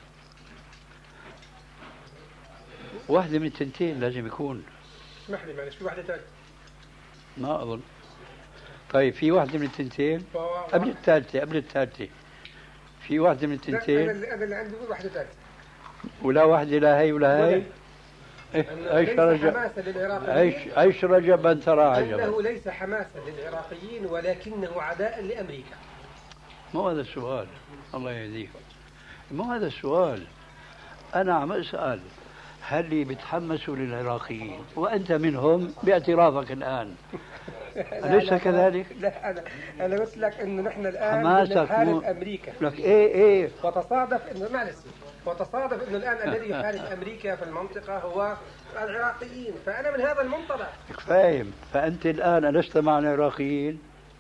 واحدة من التنتين لازم يكون. اسمح لي معلش، في واحدة ثالثة ما أظن. طيب في واحدة من التنتين قبل الثالثة قبل الثالثة في واحدة من التنتين. أنا اللي عندي واحدة ثالثة ولا واحدة لا هي ولا هي. ايش رجب ايش ايش رجب ان ترى عجبا. انه ليس حماسا للعراقيين ولكنه عداء لامريكا. مو هذا السؤال، الله يهديك، مو هذا السؤال. انا عم اسال هل اللي بيتحمسوا للعراقيين وانت منهم باعترافك الان أليس كذلك؟ لا أنا أنا قلت لك إنه نحن الآن نحارب مو... أمريكا. لك إيه إيه. وتصادف إنه معلش وتصادف إنه الآن الذي يحارب أمريكا في المنطقة هو العراقيين، فأنا من هذا المنطلق. فاهم، فأنت الآن ألست مع العراقيين؟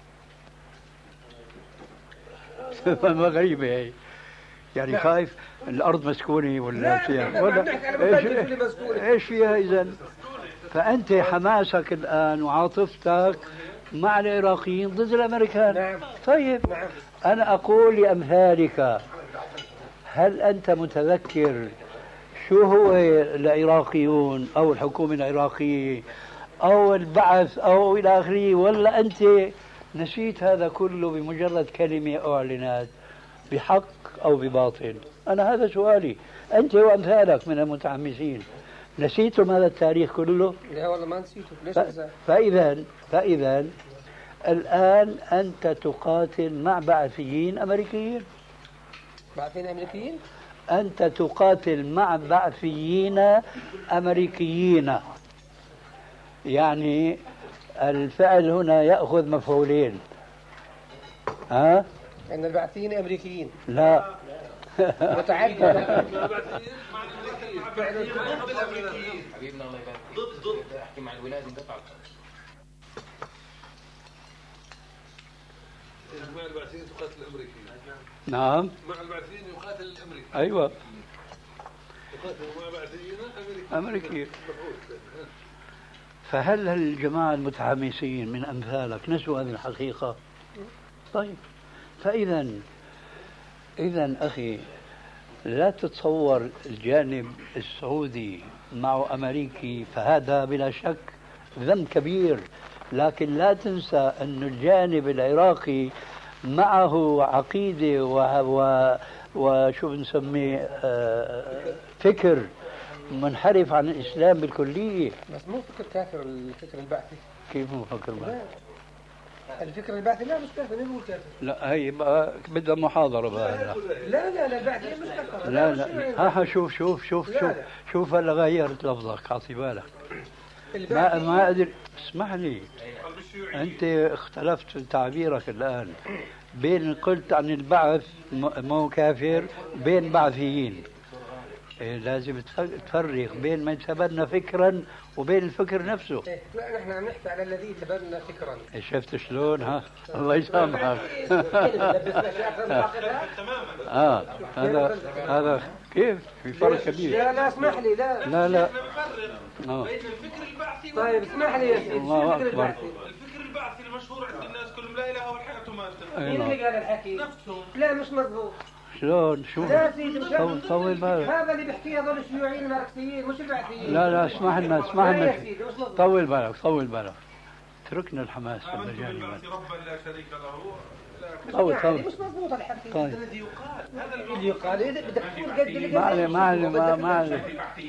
ما غريبة هي. يعني نعم. خايف الأرض مسكونة ولا فيها ولا إيش إيش فيها إذن؟ فأنت حماسك الآن وعاطفتك مع العراقيين ضد الأمريكان. نعم. طيب نعم. أنا أقول لأمثالك هل أنت متذكر شو هو العراقيون أو الحكومة العراقية أو البعث أو إلى آخره، ولا أنت نسيت هذا كله بمجرد كلمة أعلنت بحق أو بباطل؟ أنا هذا سؤالي، أنت وأمثالك من المتحمسين نسيتم هذا التاريخ كله؟ لا والله ما نسيته. ليش ف... فإذا فإذا الآن أنت تقاتل مع بعثيين أمريكيين. بعثيين أمريكيين؟ أنت تقاتل مع بعثيين أمريكيين، يعني الفعل هنا يأخذ مفعولين. ها؟ أن البعثيين أمريكيين. لا. متعدد. حبيبنا الله يبارك فيك. ضد ضد احكي مع الولاد يدفعوا. مع البعثيين تقاتل الامريكيين. نعم. مع البعثيين يقاتل الامريكيين. ايوه. يقاتل مع بعثيين امريكيين. امريكيين. فهل الجماعة المتحمسين من امثالك نسوا هذه الحقيقة؟ طيب فاذا اذا اخي لا تتصور الجانب السعودي مع أمريكي، فهذا بلا شك ذنب كبير، لكن لا تنسى أن الجانب العراقي معه عقيدة و... وشو بنسميه فكر منحرف عن الإسلام بالكلية. بس مو فكر كافر الفكر البعثي. كيف مو فكر بعثي؟ الفكر البعثي لا مش كافر، مين بيقول كافر؟ لا هي بقى بدها محاضرة بقى. لا لا لا البعثي مش كافر. لا لا ها شوف شوف شوف شوف شوف هلا غيرت لفظك، اعطي بالك. ما ما ادري، اسمح لي، انت اختلفت في تعبيرك الان بين قلت عن البعث مو كافر بين بعثيين. إيه لازم تفرق بين من تبنى فكرا وبين الفكر نفسه. إيه لا نحن عم نحكي على الذي تبنى فكرا. إيه شفت شلون؟ ها الله يسامحك. اه هذا هذا كيف في فرق كبير. لا لا اسمح لي لا لا لا اه بين الفكر البعثي. طيب اسمح لي يا سيدي، الله الفكر البعثي الفكر البعثي المشهور عند الناس كلهم لا اله والحياه تماثل. مين اللي قال الحكي؟ نفسهم. لا مش مضبوط. شلون شو؟ لا سيدي طول طول بالك. هذا اللي بيحكيه هذول الشيوعيين الماركسيين مش البعثيين. لا لا اسمح لنا اسمح لنا طول بالك طول بالك، تركنا الحماس في المجال. ربا لا شريك له. طول طول. مش مضبوط الحكي. طيب. الذي يقال هذا اللي يقال إذا بدك تقول قد اللي ما عليه ما عليه ما ما عليه.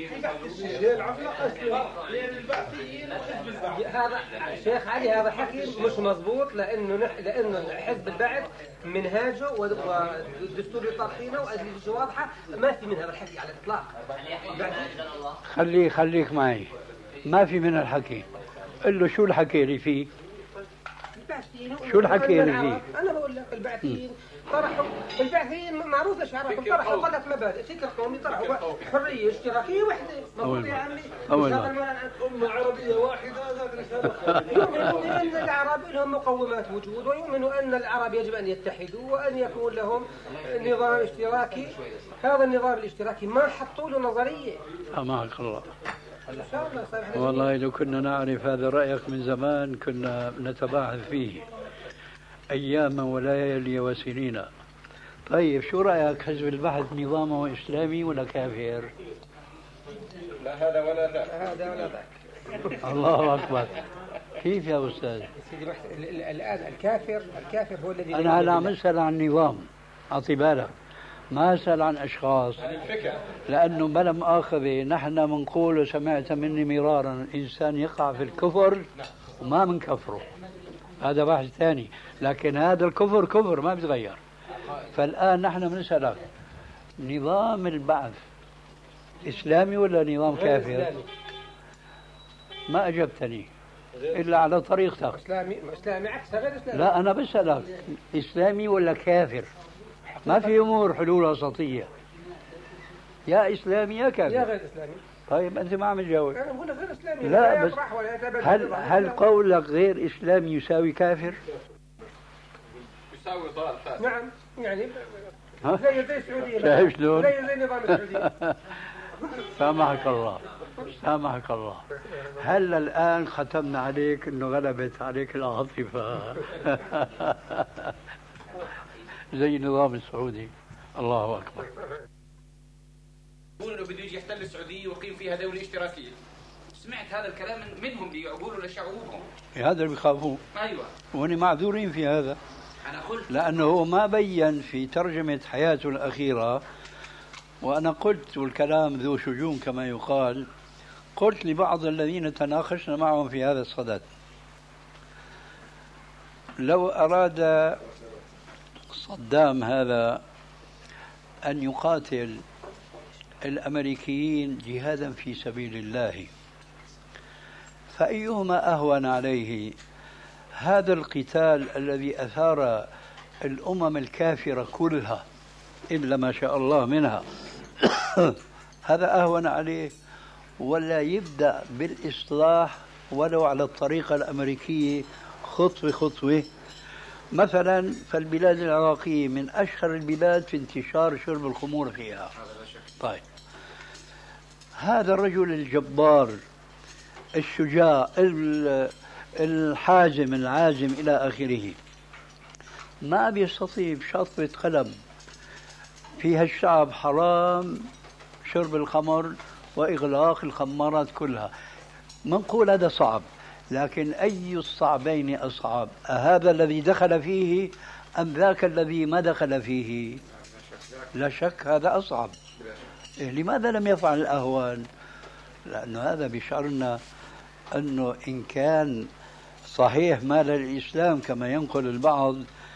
هذا شيخ علي هذا حكي مش مضبوط، لانه نح... لانه حزب البعث منهاجه والدستور اللي طارحينه واجهزته واضحه، ما في من هذا الحكي على الاطلاق. خليه خليك معي، ما في من الحكي. قل له شو الحكي اللي فيه؟ البعثيين شو الحكي اللي فيه؟ انا بقول لك البعثيين طرحوا البعثيين معروف ايش عرفوا طرحوا ثلاث مبادئ فكر قومي طرحوا حريه اشتراكيه وحده مضبوط يا عمي أمة عربية واحدة يؤمنوا بأن العرب لهم مقومات وجود ويؤمنوا أن العرب يجب أن يتحدوا وأن يكون لهم نظام اشتراكي. هذا النظام الاشتراكي ما حطوا له نظرية. أماك الله. إن شاء الله. والله لو كنا نعرف هذا رأيك من زمان كنا نتباحث فيه أياما وليالي وسنين. طيب شو رأيك حزب البحث نظامه إسلامي ولا كافر؟ لا هذا ولا ذاك. هذا ولا ذاك. الله أكبر. كيف يا أستاذ؟ سيدي الآن الكافر الكافر هو الذي أنا هلا عم أسأل عن النظام، أعطي بالك، ما أسأل عن أشخاص، لأنه بلا مؤاخذة نحن منقول وسمعت مني مرارا الإنسان يقع في الكفر وما منكفره، هذا بحث ثاني، لكن هذا الكفر كفر ما بيتغير. فالآن نحن بنسألك نظام البعث إسلامي ولا نظام كافر؟ ما أجبتني إلا على طريقتك. إسلامي إسلامي عكس غير إسلامي. لا أنا بسألك إسلامي ولا كافر؟ ما في أمور حلول وسطية، يا إسلامي يا كافر. يا غير إسلامي. طيب أنت ما عم تجاوب. أنا بقول غير إسلامي. لا, لا بس هل هل قولك غير إسلامي يساوي كافر؟ يساوي ضال فاسد. نعم يعني زي زي السعودية. شايف شلون؟ زي زي نظام السعودية. سامحك الله سامحك الله. هل الآن ختمنا عليك إنه غلبت عليك العاطفة زي النظام السعودي؟ الله أكبر. يقول انه بده يجي يحتل السعوديه ويقيم فيها دوله اشتراكيه. سمعت هذا الكلام منهم بيقولوا لشعوبهم. هذا اللي بيخافوه. ايوه. وهن معذورين في هذا. انا قلت لانه هو ما بين في ترجمه حياته الاخيره، وانا قلت والكلام ذو شجون كما يقال، قلت لبعض الذين تناقشنا معهم في هذا الصدد: لو اراد صدام هذا ان يقاتل الأمريكيين جهادا في سبيل الله فأيهما أهون عليه، هذا القتال الذي أثار الأمم الكافرة كلها إلا ما شاء الله منها هذا أهون عليه، ولا يبدأ بالإصلاح ولو على الطريقة الأمريكية خطوة خطوة؟ مثلا فالبلاد العراقية من أشهر البلاد في انتشار شرب الخمور فيها. طيب هذا الرجل الجبار الشجاع الحازم العازم إلى آخره ما بيستطيع بشطبة قلم فيها الشعب حرام شرب الخمر وإغلاق الخمارات كلها، منقول هذا صعب، لكن أي الصعبين أصعب، هذا الذي دخل فيه أم ذاك الذي ما دخل فيه؟ لا شك هذا أصعب. لماذا لم يفعل الأهوان؟ لأنه هذا بيشعرنا أنه إن كان صحيح ما للإسلام كما ينقل البعض،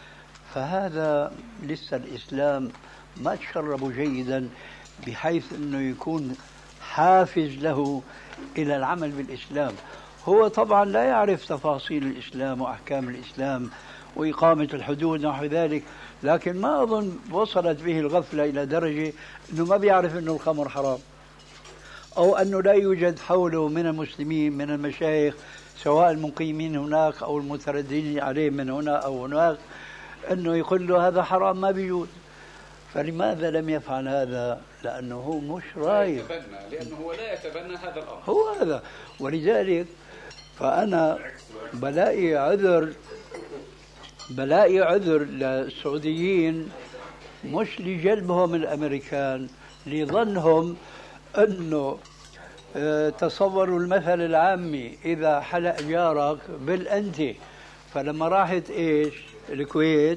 فهذا لسه الإسلام ما تشربوا جيدا بحيث أنه يكون حافز له إلى العمل بالإسلام. هو طبعا لا يعرف تفاصيل الإسلام وأحكام الإسلام وإقامة الحدود ونحو ذلك، لكن ما أظن وصلت به الغفلة إلى درجة أنه ما بيعرف أنه الخمر حرام، أو أنه لا يوجد حوله من المسلمين من المشايخ سواء المقيمين هناك أو المترددين عليه من هنا أو هناك أنه يقول له هذا حرام، ما بيجوز. فلماذا لم يفعل هذا؟ لأنه هو مش رايح، لأنه هو لا يتبنى هذا الأمر، هو هذا. ولذلك فأنا بلاقي عذر بلاقي عذر للسعوديين مش لجلبهم الأمريكان، لظنهم أنه تصوروا المثل العامي إذا حلق جارك بالأنتي، فلما راحت إيش الكويت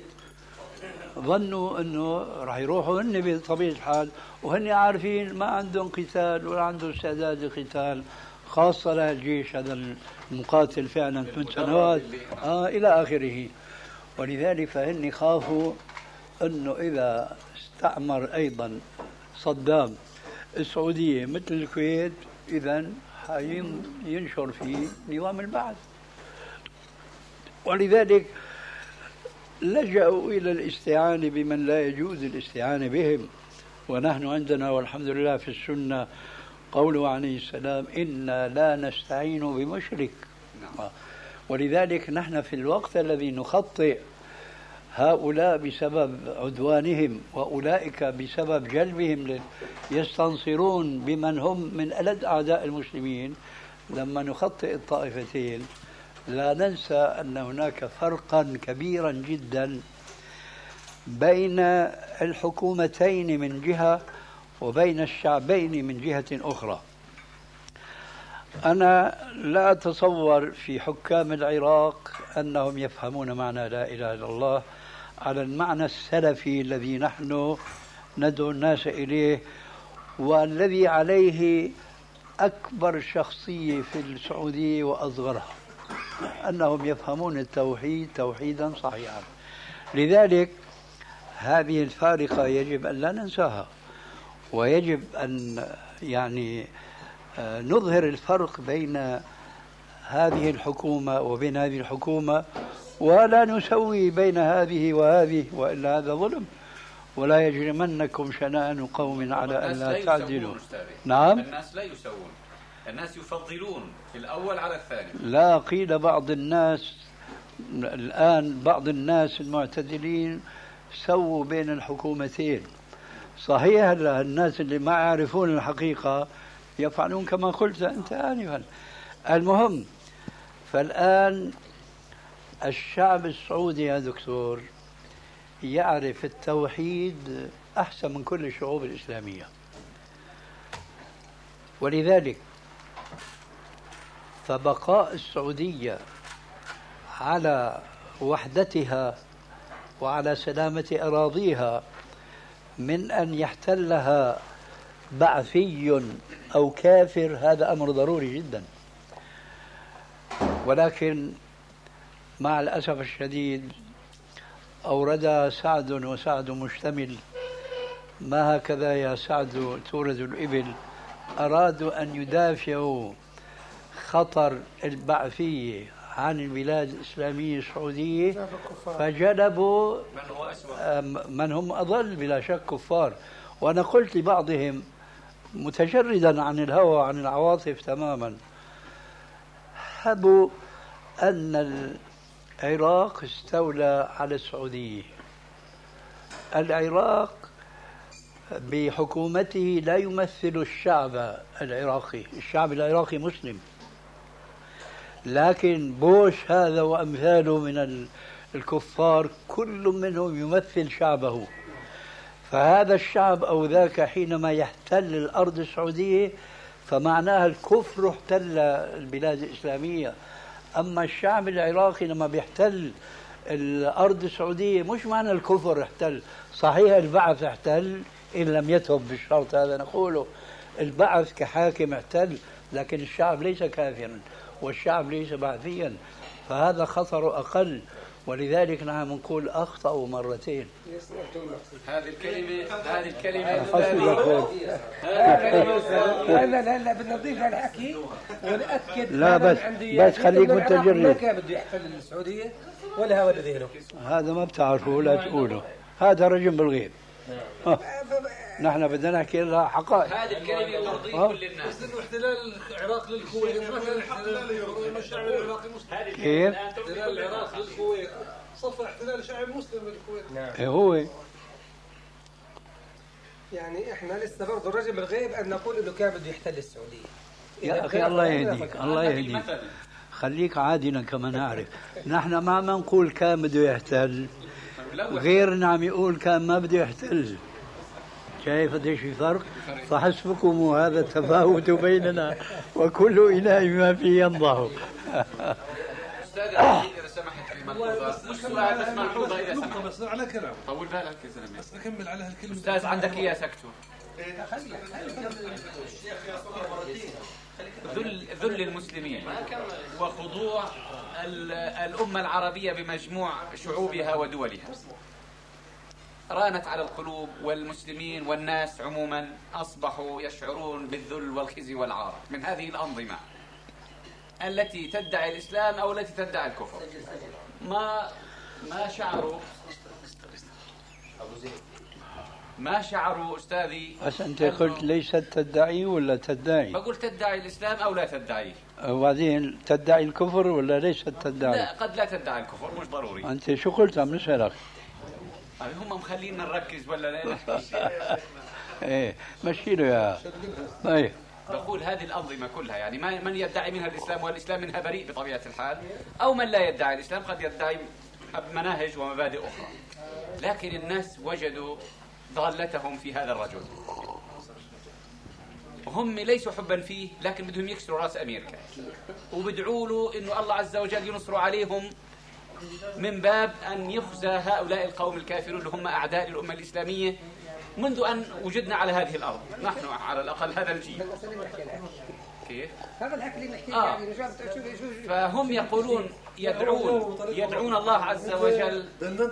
ظنوا أنه راح يروحوا هن بطبيعة الحال وهن عارفين ما عندهم قتال ولا عندهم استعداد لقتال، خاصة للجيش هذا المقاتل فعلا ثمان سنوات آه إلى آخره. ولذلك فهن خافوا أنه إذا استعمر أيضا صدام السعودية مثل الكويت إذن ينشر فيه نظام البعث. ولذلك لجأوا إلى الاستعانة بمن لا يجوز الاستعانة بهم. ونحن عندنا والحمد لله في السنة قوله عليه السلام: إنا لا نستعين بمشرك. ولذلك نحن في الوقت الذي نخطئ هؤلاء بسبب عدوانهم وأولئك بسبب جلبهم يستنصرون بمن هم من ألد أعداء المسلمين، لما نخطئ الطائفتين لا ننسى أن هناك فرقا كبيرا جدا بين الحكومتين من جهة وبين الشعبين من جهة أخرى. أنا لا أتصور في حكام العراق أنهم يفهمون معنى لا إله إلا الله على المعنى السلفي الذي نحن ندعو الناس إليه، والذي عليه أكبر شخصية في السعودية وأصغرها، أنهم يفهمون التوحيد توحيدا صحيحا. لذلك هذه الفارقة يجب أن لا ننساها، ويجب أن يعني نظهر الفرق بين هذه الحكومة وبين هذه الحكومة، ولا نسوي بين هذه وهذه، وإلا هذا ظلم. ولا يجرمنكم شنآن قوم على أن لا تعدلوا. نعم، الناس لا يسوون، الناس يفضلون في الأول على الثاني. لا، قيل بعض الناس الآن، بعض الناس المعتدلين سووا بين الحكومتين. صحيح الناس اللي ما يعرفون الحقيقة يفعلون كما قلت أنت آنفا. المهم، فالآن الشعب السعودي يا دكتور يعرف التوحيد أحسن من كل الشعوب الإسلامية، ولذلك فبقاء السعودية على وحدتها وعلى سلامة أراضيها من أن يحتلها بعثي أو كافر هذا أمر ضروري جدا. ولكن مع الأسف الشديد أورد سعد وسعد مشتمل، ما هكذا يا سعد تورد الإبل. أرادوا أن يدافعوا خطر البعثية عن البلاد الإسلامية السعودية، فجلبوا من هم أضل بلا شك كفار. وأنا قلت لبعضهم متجردا عن الهوى وعن العواطف تماما: هبوا أن العراق استولى على السعودية. العراق بحكومته لا يمثل الشعب العراقي، الشعب العراقي مسلم، لكن بوش هذا وأمثاله من الكفار كل منهم يمثل شعبه. فهذا الشعب أو ذاك حينما يحتل الأرض السعودية فمعناها الكفر احتل البلاد الإسلامية. أما الشعب العراقي لما بيحتل الأرض السعودية مش معنى الكفر احتل. صحيح البعث احتل إن لم يتب بالشرط هذا نقوله، البعث كحاكم احتل، لكن الشعب ليس كافرا والشعب ليس بعثيا، فهذا خطر أقل. ولذلك نحن نقول أخطأوا مرتين. هذه الكلمة هذه الكلمة لا لا لا بدنا نضيف على الحكي ونأكد. لا بس بس خليك متجرد. ما كان بده يحتل السعودية ولا هو ذهنه. هذا ما بتعرفه لا تقوله، هذا رجم بالغيب. نحن بدنا نحكي لها حقائق. هذه الكلمة ترضي كل الناس. بس انه احتلال العراق للكويت مثلا احتلال الشعب العراقي مسلم. كيف؟ احتلال العراق للكويت صف احتلال الشعب المسلم للكويت. نعم. هو يعني احنا لسه برضه الرجل بالغيب ان نقول انه كان بده يحتل السعودية. يا اخي الله يهديك، الله يهديك، خليك عادنا كما نعرف. نحن ما نقول كان بده يحتل، غيرنا عم يقول كان ما بده يحتل. شايف قديش في فرق؟ فحسبكم هذا التفاوت بيننا وكل إله ما فيه ينضح. أستاذ إذا سمحت في ملحوظة، مش سؤال بس ملحوظة إذا سمحت. بس على كلام. طول بالك يا زلمة. بس نكمل على هالكلمة. أستاذ عندك إياه سكتوا. ذل ذل المسلمين وخضوع الأمة العربية بمجموع شعوبها ودولها. رانت على القلوب، والمسلمين والناس عموما أصبحوا يشعرون بالذل والخزي والعار من هذه الأنظمة التي تدعي الإسلام أو التي تدعي الكفر. ما ما شعروا ما شعروا أستاذي. بس أنت قلت ليست تدعي ولا تدعي؟ بقول تدعي الإسلام أو لا تدعيه. وبعدين تدعي الكفر ولا ليست تدعي؟ لا، قد لا تدعي الكفر، مش ضروري. أنت شو قلت عم نسألك؟ هم مخلينا نركز ولا لا نحكي؟ ايه مشي له يا ايه. بقول هذه الأنظمة كلها يعني من يدعي منها الإسلام والإسلام منها بريء بطبيعة الحال، أو من لا يدعي الإسلام قد يدعي مناهج ومبادئ أخرى، لكن الناس وجدوا ضالتهم في هذا الرجل. هم ليسوا حبا فيه، لكن بدهم يكسروا رأس أمريكا وبدعوا له إنه الله عز وجل ينصر عليهم من باب أن يخزى هؤلاء القوم الكافرون اللي هم أعداء للأمة الإسلامية منذ أن وجدنا على هذه الأرض، نحن على الأقل هذا الجيل. كيف؟ هذا الحكي اللي نحكيه آه. يعني شو فهم يقولون يدعون يدعون الله عز وجل.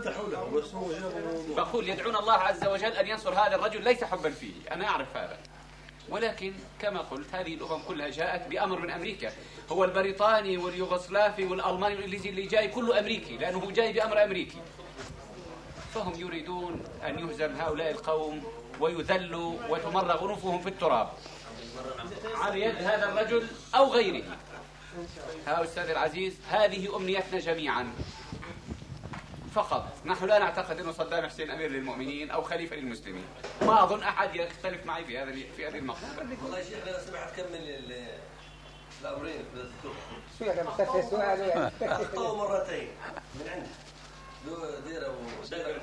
بقول يدعون الله عز وجل أن ينصر هذا الرجل ليس حبا فيه، أنا أعرف هذا، ولكن كما قلت هذه الأمم كلها جاءت بأمر من أمريكا. هو البريطاني واليوغوسلافي والألماني والإنجليزي اللي جاي كله أمريكي، لأنه جاي بأمر أمريكي. فهم يريدون أن يهزم هؤلاء القوم ويذلوا وتمرغ أنوفهم في التراب على يد هذا الرجل أو غيره. ها أستاذ العزيز، هذه أمنيتنا جميعا فقط. نحن لا نعتقد أنه صدام حسين أمير للمؤمنين أو خليفة للمسلمين. ما أظن أحد يختلف معي في هذا في هذه المقولة. والله يا شيخ لو سمحت كمل الأمرين شو يعني مستفسر سؤال يعني أخطأوا مرتين من عندك دو ديره وديره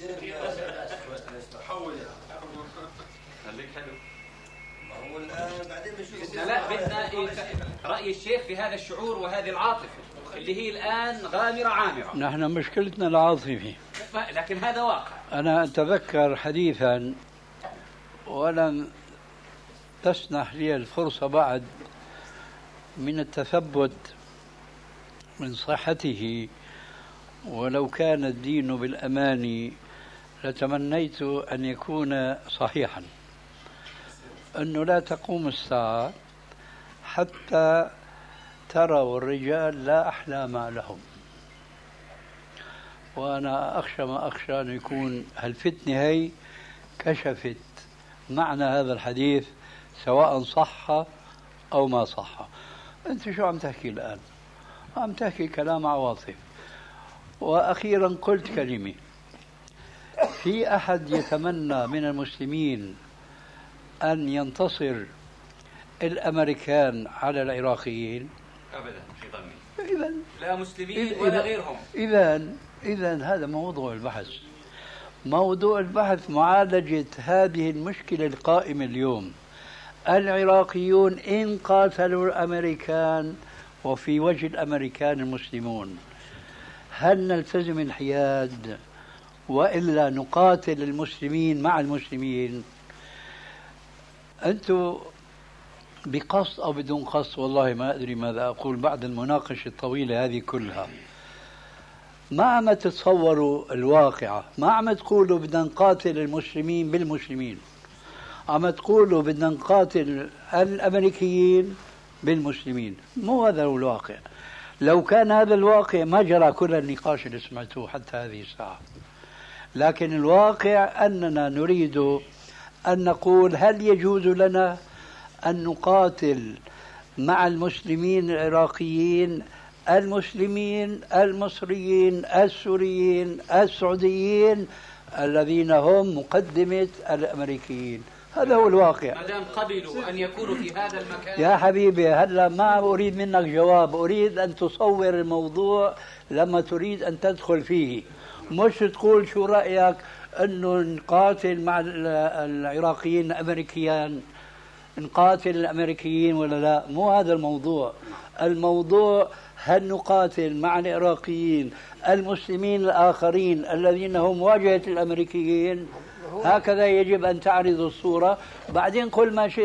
ديره حول خليك حلو. هو الآن بعدين بنشوف. لا بدنا رأي الشيخ في هذا الشعور وهذه العاطفة اللي هي الآن غامرة عامرة. نحن مشكلتنا العاطفة، لكن هذا واقع. أنا أتذكر حديثا ولم تسنح لي الفرصة بعد من التثبت من صحته، ولو كان الدين بالأمان لتمنيت أن يكون صحيحا، أنه لا تقوم الساعة حتى تروا الرجال لا أحلام لهم. وأنا أخشى ما أخشى أن يكون هالفتنة هي كشفت معنى هذا الحديث سواء صح أو ما صح. أنت شو عم تحكي الآن؟ عم تحكي كلام عواطف. وأخيرا قلت كلمة، في أحد يتمنى من المسلمين أن ينتصر الأمريكان على العراقيين؟ أبدا في ظني. إذن لا مسلمين ولا غيرهم. إذن إذن هذا موضوع البحث. موضوع البحث معالجة هذه المشكلة القائمة اليوم. العراقيون إن قاتلوا الأمريكان وفي وجه الأمريكان المسلمون، هل نلتزم الحياد وإلا نقاتل المسلمين مع المسلمين؟ أنتم بقصد أو بدون قصد، والله ما أدري ماذا أقول بعد المناقشة الطويلة هذه كلها، ما عم تتصوروا الواقعة، ما عم تقولوا بدنا نقاتل المسلمين بالمسلمين، عم تقولوا بدنا نقاتل الأمريكيين بالمسلمين. مو هذا هو الواقع. لو كان هذا الواقع ما جرى كل النقاش اللي سمعتوه حتى هذه الساعة. لكن الواقع أننا نريد أن نقول هل يجوز لنا أن نقاتل مع المسلمين العراقيين، المسلمين المصريين السوريين السعوديين الذين هم مقدمة الأمريكيين. هذا هو الواقع. ما دام قبلوا أن يكونوا في هذا المكان. يا حبيبي هلا ما أريد منك جواب، أريد أن تصور الموضوع لما تريد أن تدخل فيه، مش تقول شو رأيك أنه نقاتل مع العراقيين الأمريكيين، نقاتل الأمريكيين ولا لا. مو هذا الموضوع. الموضوع هل نقاتل مع العراقيين المسلمين الآخرين الذين هم واجهة الأمريكيين. هكذا يجب أن تعرض الصورة. بعدين قل ما شئت.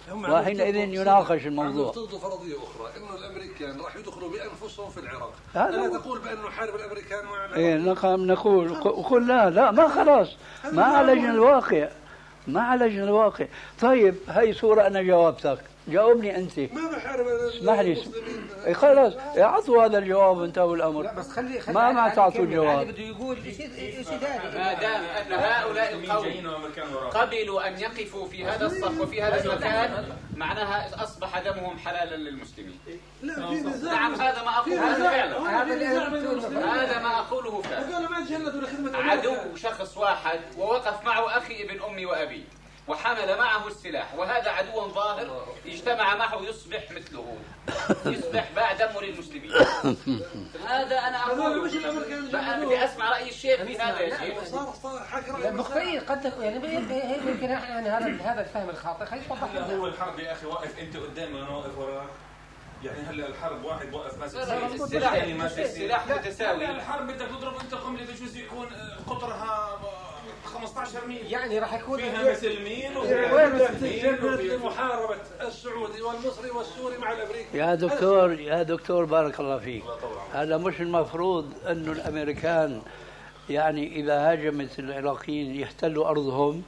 وحينئذ يناقش الموضوع. يفترضوا فرضيه اخرى انه الامريكان راح يدخلوا بانفسهم في العراق. هذا الا تقول بانه حارب الامريكان مع العراق. ايه نقام نقول وقل لا لا ما خلاص ما عالجنا الواقع ما عالجنا الواقع. طيب هاي صورة أنا جاوبتك، جاوبني أنت. ما بحارب اسمح لي إيه خلاص اعطوا هذا الجواب انتهوا الأمر. لا بس خلي خلي ما ما تعطوا الجواب. بده يقول شيء شيء ثاني. ما دام أن هؤلاء القوم قبلوا أن يقفوا في هذا الصف وفي هذا المكان معناها أصبح دمهم حلالا للمسلمين. نعم هذا ما أقوله فعلا. هذا ما أقوله فعلا. عدو شخص واحد ووقف معه أخي ابن أمي وأبي وحمل معه السلاح، وهذا عدو ظاهر اجتمع معه يصبح مثله، يصبح باع دمه للمسلمين. هذا أنا أقول. أنا بدي أسمع رأي الشيخ في هذا يا شيخ. مخطئين قد يعني يمكن يعني هذا هذا الفهم الخاطئ. خلينا نوضح له. هو الحرب يا أخي واقف أنت قدامي وأنا واقف وراك. يعني هلا الحرب واحد واقف ماسك السلاح السلاح متساوي. الحرب بدك تضرب أنت قنبلة بجوز يكون قطرها خمسة عشر ميل، يعني راح يكون فيها مسلمين وفي محاربة السعودي والمصري والسوري مع الأمريكي. يا دكتور يا دكتور بارك الله فيك، هذا مش المفروض أنه الأمريكان يعني إذا هاجمت العراقيين يحتلوا أرضهم؟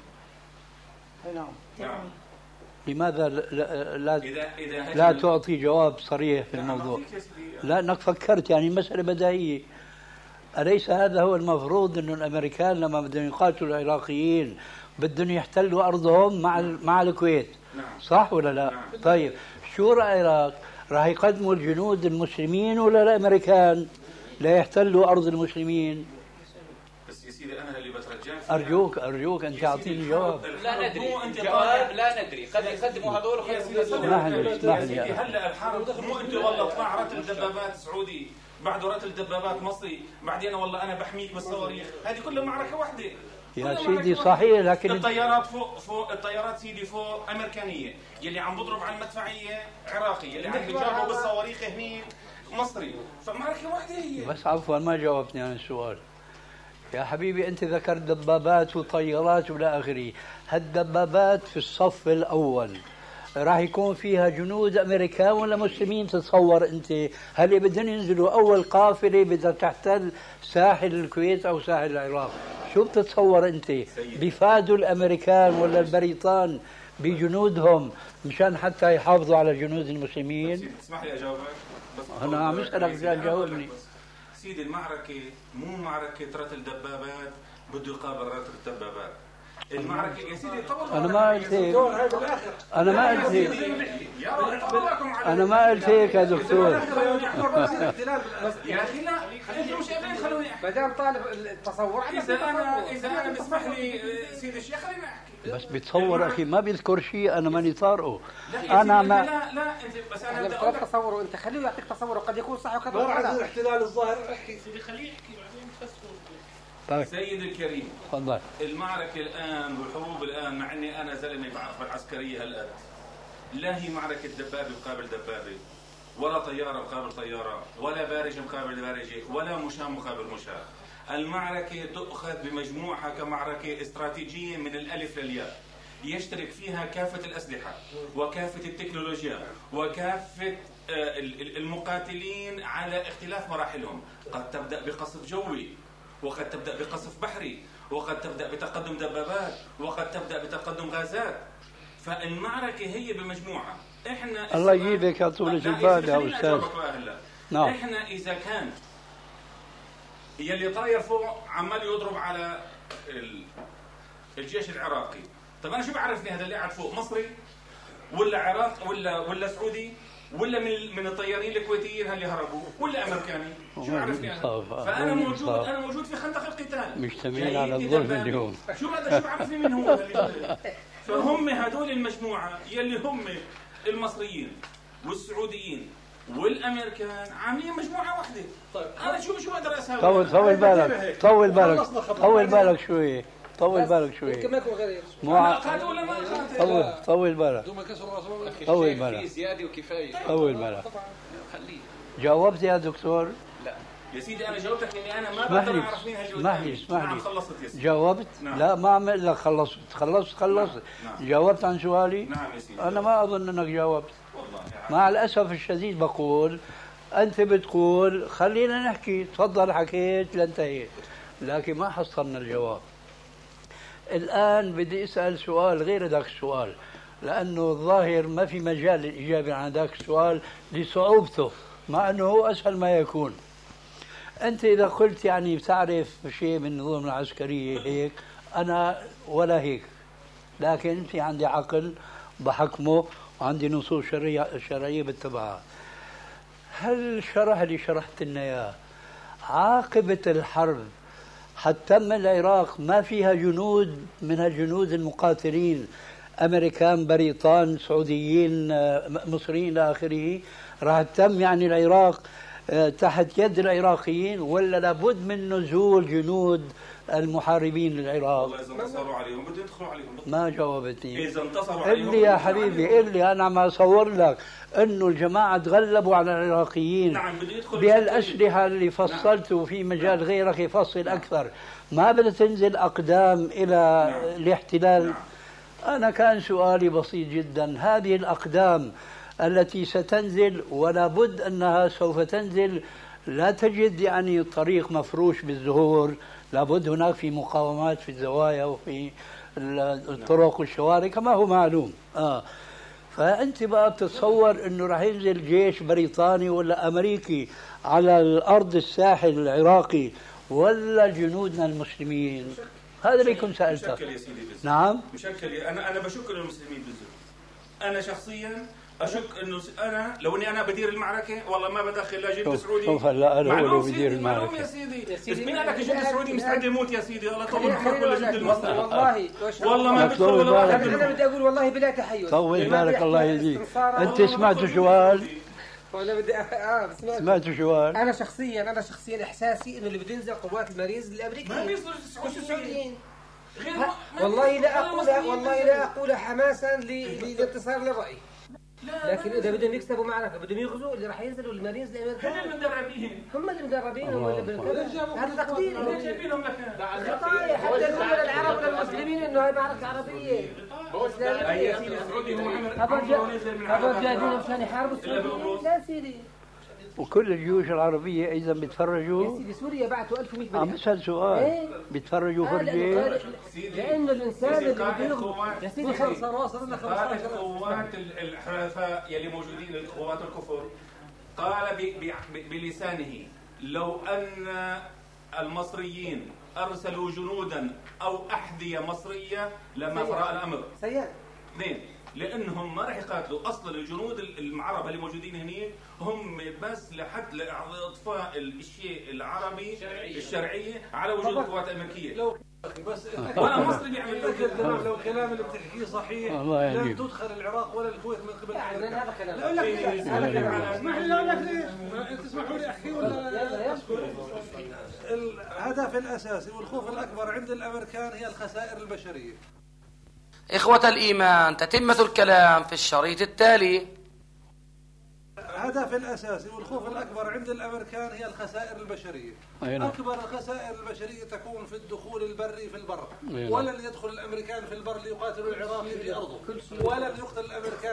نعم. لماذا لا لا, إذا إذا لا تعطي جواب صريح في الموضوع؟ لا انك فكرت يعني مسألة بديهية. أليس هذا هو المفروض أنه الأمريكان لما بدهم يقاتلوا العراقيين بدهم يحتلوا أرضهم مع مع الكويت؟ نعم. صح ولا لا؟ نعم. طيب شو العراق راح يقدموا الجنود المسلمين ولا الأمريكان لا يحتلوا أرض المسلمين؟ بس يا سيدي أنا اللي بترجاك أرجوك أرجوك أن تعطيني جواب. لا ندري جواب لا ندري قد يقدموا هذول اسمح لي اسمح لي هلا الحرب مو أنت والله طلع رتل دبابات سعودي بعده رتل دبابات مصري بعدين والله أنا بحميك بالصواريخ، هذه كلها معركة واحدة يا سيدي. صحيح لكن الطيارات فوق فوق الطيارات سيدي فوق أمريكانية، يلي عم بضرب على المدفعية عراقي، يلي عم بيجابوا بالصواريخ هني مصري، فمعركة واحدة هي. بس عفوا ما جاوبتني عن السؤال يا حبيبي. أنت ذكرت دبابات وطيارات ولا آخره. هالدبابات في الصف الأول راح يكون فيها جنود أمريكان ولا مسلمين؟ تتصور أنت هل بدهم ينزلوا أول قافلة بدها تحتل ساحل الكويت أو ساحل العراق؟ شو بتتصور أنت؟ بيفادوا الأمريكان ولا البريطان بجنودهم مشان حتى يحافظوا على جنود المسلمين؟ اسمح لي أجاوبك. أنا عم أسألك مشان جاوبني. سيدي المعركة مو معركة رتل دبابات بده يقابل رتل الدبابات. المعركة يا سيدي طول أنا ما قلت هيك. أنا ما قلت هيك. أنا ما قلت هيك يا دكتور. يا أخي لا أنتم مش قادرين خلوني أحكي. ما دام طالب التصور إذا أنا إذا أنا بسمح لي سيدي الشيخ خليني أحكي. بس بتصور أخي ما بيذكر شيء أنا ماني طارقه. أنا ما لا لا أنت بس أنا بدي أقول تصور وأنت خليه يعطيك تصور وقد يكون صح وقد ما عندنا الاحتلال الظاهر. احكي سيدي خليه يحكي بعدين تفسره. طيب. سيد الكريم تفضل. المعركة الآن والحروب الآن مع أني أنا زلمة بعرف العسكرية هالقد لا هي معركة دبابة مقابل دبابة ولا طيارة مقابل طيارة ولا بارجة مقابل بارجة ولا مشاة مقابل مشاة. المعركة تؤخذ بمجموعها كمعركة استراتيجية من الألف للياء يشترك فيها كافة الأسلحة وكافة التكنولوجيا وكافة المقاتلين على اختلاف مراحلهم. قد تبدأ بقصف جوي وقد تبدأ بقصف بحري وقد تبدأ بتقدم دبابات وقد تبدأ بتقدم غازات. فالمعركة هي بمجموعة. احنا الله يجيبك يا طولة البال يا أستاذ. نعم. احنا إذا كان يلي طاير فوق عمال يضرب على الجيش العراقي، طب أنا شو بعرفني هذا اللي قاعد فوق مصري ولا عراق ولا ولا سعودي ولا من من الطيارين الكويتيين اللي هربوا ولا امريكاني؟ شو عرفني انا؟ فانا موجود انا موجود في خندق القتال مجتمعين على الظلم اليوم. شو هذا؟ شو عرفني من هو اللي فهم هذول المجموعه يلي هم المصريين والسعوديين والامريكان عاملين مجموعه واحده. طيب انا شو شو اقدر اسوي؟ طول طول بالك طول بالك طول بالك شوي طول بالك شوي. يمكن ما يكون غير مو طول طول بالك طول بالك في زياده وكفايه. طول بالك. جاوبت يا دكتور؟ لا يا سيدي انا جاوبتك اني انا ما اسمح بقدر لي اعرف مين هالجواب. اسمح لي اسمح نعم لي خلصت يا سيدي. جاوبت؟ نعم. لا ما عم اقول لك خلصت خلصت خلصت نعم. نعم. جاوبت عن سؤالي؟ نعم يا سيدي. انا ما اظن انك جاوبت. والله مع الاسف الشديد بقول انت بتقول خلينا نحكي، تفضل حكيت لانتهيت، لكن ما حصلنا الجواب. الان بدي اسال سؤال غير ذاك السؤال، لانه الظاهر ما في مجال للاجابه عن ذاك السؤال لصعوبته، مع انه هو اسهل ما يكون. انت اذا قلت يعني بتعرف شيء من النظم العسكريه هيك، انا ولا هيك، لكن في عندي عقل بحكمه وعندي نصوص شرعيه شرعيه بتبعها. هل شرح اللي شرحت لنا اياه عاقبه الحرب حتم العراق ما فيها جنود من الجنود المقاتلين امريكان بريطان سعوديين مصريين الى اخره، راح تم يعني العراق تحت يد العراقيين، ولا لابد من نزول جنود المحاربين للعراق؟ والله اذا انتصروا عليهم بده يدخلوا عليهم. ما جاوبتني. اذا انتصروا قل عليهم لي يا حبيبي قل لي، انا عم اصور لك انه الجماعه تغلبوا على العراقيين. نعم بده يدخل بهالاسلحه اللي فصلته في مجال غيرك يفصل اكثر، ما بدها تنزل اقدام الى نعم. الاحتلال. نعم. انا كان سؤالي بسيط جدا، هذه الاقدام التي ستنزل ولا بد انها سوف تنزل، لا تجد يعني طريق مفروش بالزهور، لابد هناك في مقاومات في الزوايا وفي الطرق والشوارع كما هو معلوم. اه فانت بقى بتتصور انه راح ينزل جيش بريطاني ولا امريكي على الارض الساحل العراقي ولا جنودنا المسلمين؟ هذا اللي كنت سالته. مشكل يا سيدي بس. نعم مشكل. انا انا بشك انه المسلمين بينزلوا. انا شخصيا اشك انه انا لو اني انا بدير المعركه والله ما بدخل لا جند سعودي. شوف هلا انا هو اللي بدير المعركه يا سيدي. بس مين قال لك الجند السعودي مستعد يموت يا سيدي؟ الله طول عمرك ولا جند المصري. والله والله ما بدخل ولا واحد. انا بدي اقول والله بلا تحيز. طول بالك الله يهديك. انت سمعت سؤال؟ ولا بدي اه سمعت سؤال؟ انا شخصيا انا شخصيا احساسي انه اللي بده ينزل قوات المارينز الامريكيه ما بيصير السعوديين. والله لا اقول والله لا اقول حماسا للانتصار للراي، لكن اذا بدهم يكسبوا معركه بدهم يغزوا اللي راح ينزلوا المارينز الامريكان. هم المدربين هم اللي مدربين هم اللي هذا تقديري. جايبينهم لك حتى يقولوا للعرب وللمسلمين انه هاي معركه عربيه اسلاميه. هذول جايبينهم عشان يحاربوا السعوديين. لا سيدي، وكل الجيوش العربية إذا بيتفرجوا. يا سيدي سوريا بعثوا ألف ومئة عم بسأل سؤال. ايه؟ بيتفرجوا في الجيش؟ لأنه الإنسان اللي بده يا سيدي خلص صار واصل لنا خمسطعش قوات الحلفاء يلي موجودين القوات الكفر قال بلسانه لو أن المصريين أرسلوا جنودا أو أحذية مصرية لما فرأ الأمر. سيئ. اثنين، لانهم ما راح يقاتلوا اصلا الجنود المعربه اللي موجودين هنيك هم بس لحد لاطفاء الشيء العربي الشرعيه, الشرعية على وجود القوات الامريكيه. لو بس وانا مصري بيعمل لو الكلام اللي بتحكيه صحيح لن تدخل العراق ولا الكويت من قبل امريكا. هذا كلام. لا لك هذا كلام. اسمح لي اقول لك ليش؟ تسمحوا لي احكي ولا اسكت؟ الهدف الاساسي والخوف الاكبر عند الامريكان هي الخسائر البشريه. إخوة الإيمان، تتمة الكلام في الشريط التالي. الهدف الأساسي والخوف الأكبر عند الأمريكان هي الخسائر البشرية. أينا. أكبر الخسائر البشرية تكون في الدخول البري في البر. أينا. ولن يدخل الأمريكان في البر ليقاتلوا العراقي في أرضه، ولن يقتل الأمريكان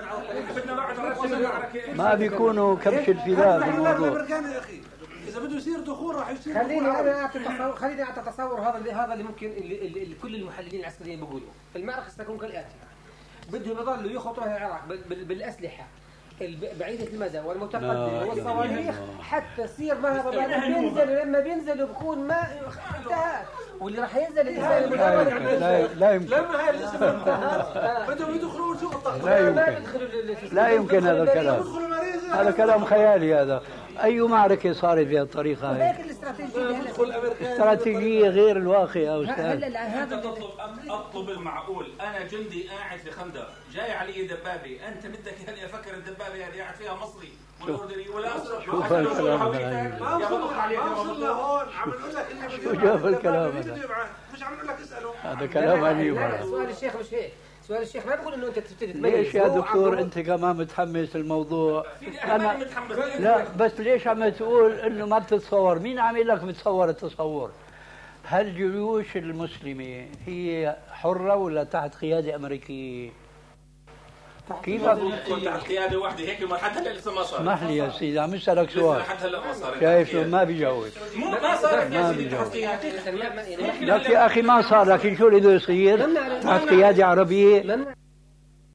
على ما بيكونوا كبش الفداء في الموضوع. الأمريكان يا أخي إذا بده يصير دخول راح يصير. خليني أنا أعطي تصور، خليني أعطي تصور هذا اللي هذا اللي ممكن اللي, اللي كل المحللين العسكريين بيقولوا. المعركة ستكون كالآتي: بدهم يضلوا يخطوا العراق بالأسلحة بعيدة المدى والمتقدمة والصواريخ حتى يصير ما بينزل، لما بينزلوا بكون ما انتهى، واللي راح ينزل الإنسان لا لا يمكن. لما هاي الاسم انتهى بدهم يدخلوا سوق الطاقة. لا يمكن. لا يمكن هذا الكلام. هذا كلام خيالي. هذا أي معركة صارت بهذه الطريقة هي؟ استراتيجية غير الواقع يا أستاذ. أطلب المعقول. أنا جندي قاعد في خندق جاي علي دبابة، أنت بدك هذه أفكر الدبابة هذه قاعد فيها مصري والأردني ولا أسرع. شوف الكلام هذا. شو جاب الكلام هذا؟ مش عم نقول لك اسأله. هذا كلام عجيب. لا سؤال الشيخ مش هيك. سؤال الشيخ ما بقول انه انت تبتدي تميز. ليش يا دكتور انت كمان متحمس الموضوع؟ انا متحمس. لا بس ليش عم تقول انه ما بتتصور؟ مين عم لك بتصور التصور؟ هل الجيوش المسلمه هي حره ولا تحت قياده امريكيه؟ كيف تكون تحت قياده واحده هيك ما حتى هلا لسه ما صار. اسمح لي يا سيدي عم اسالك سؤال. حتى هلا ما صار. شايف ما بيجاوب. مو ما صار ما بيجاوب. لك يا اخي ما صار، لكن شو اللي بده يصير؟ تحت قياده عربيه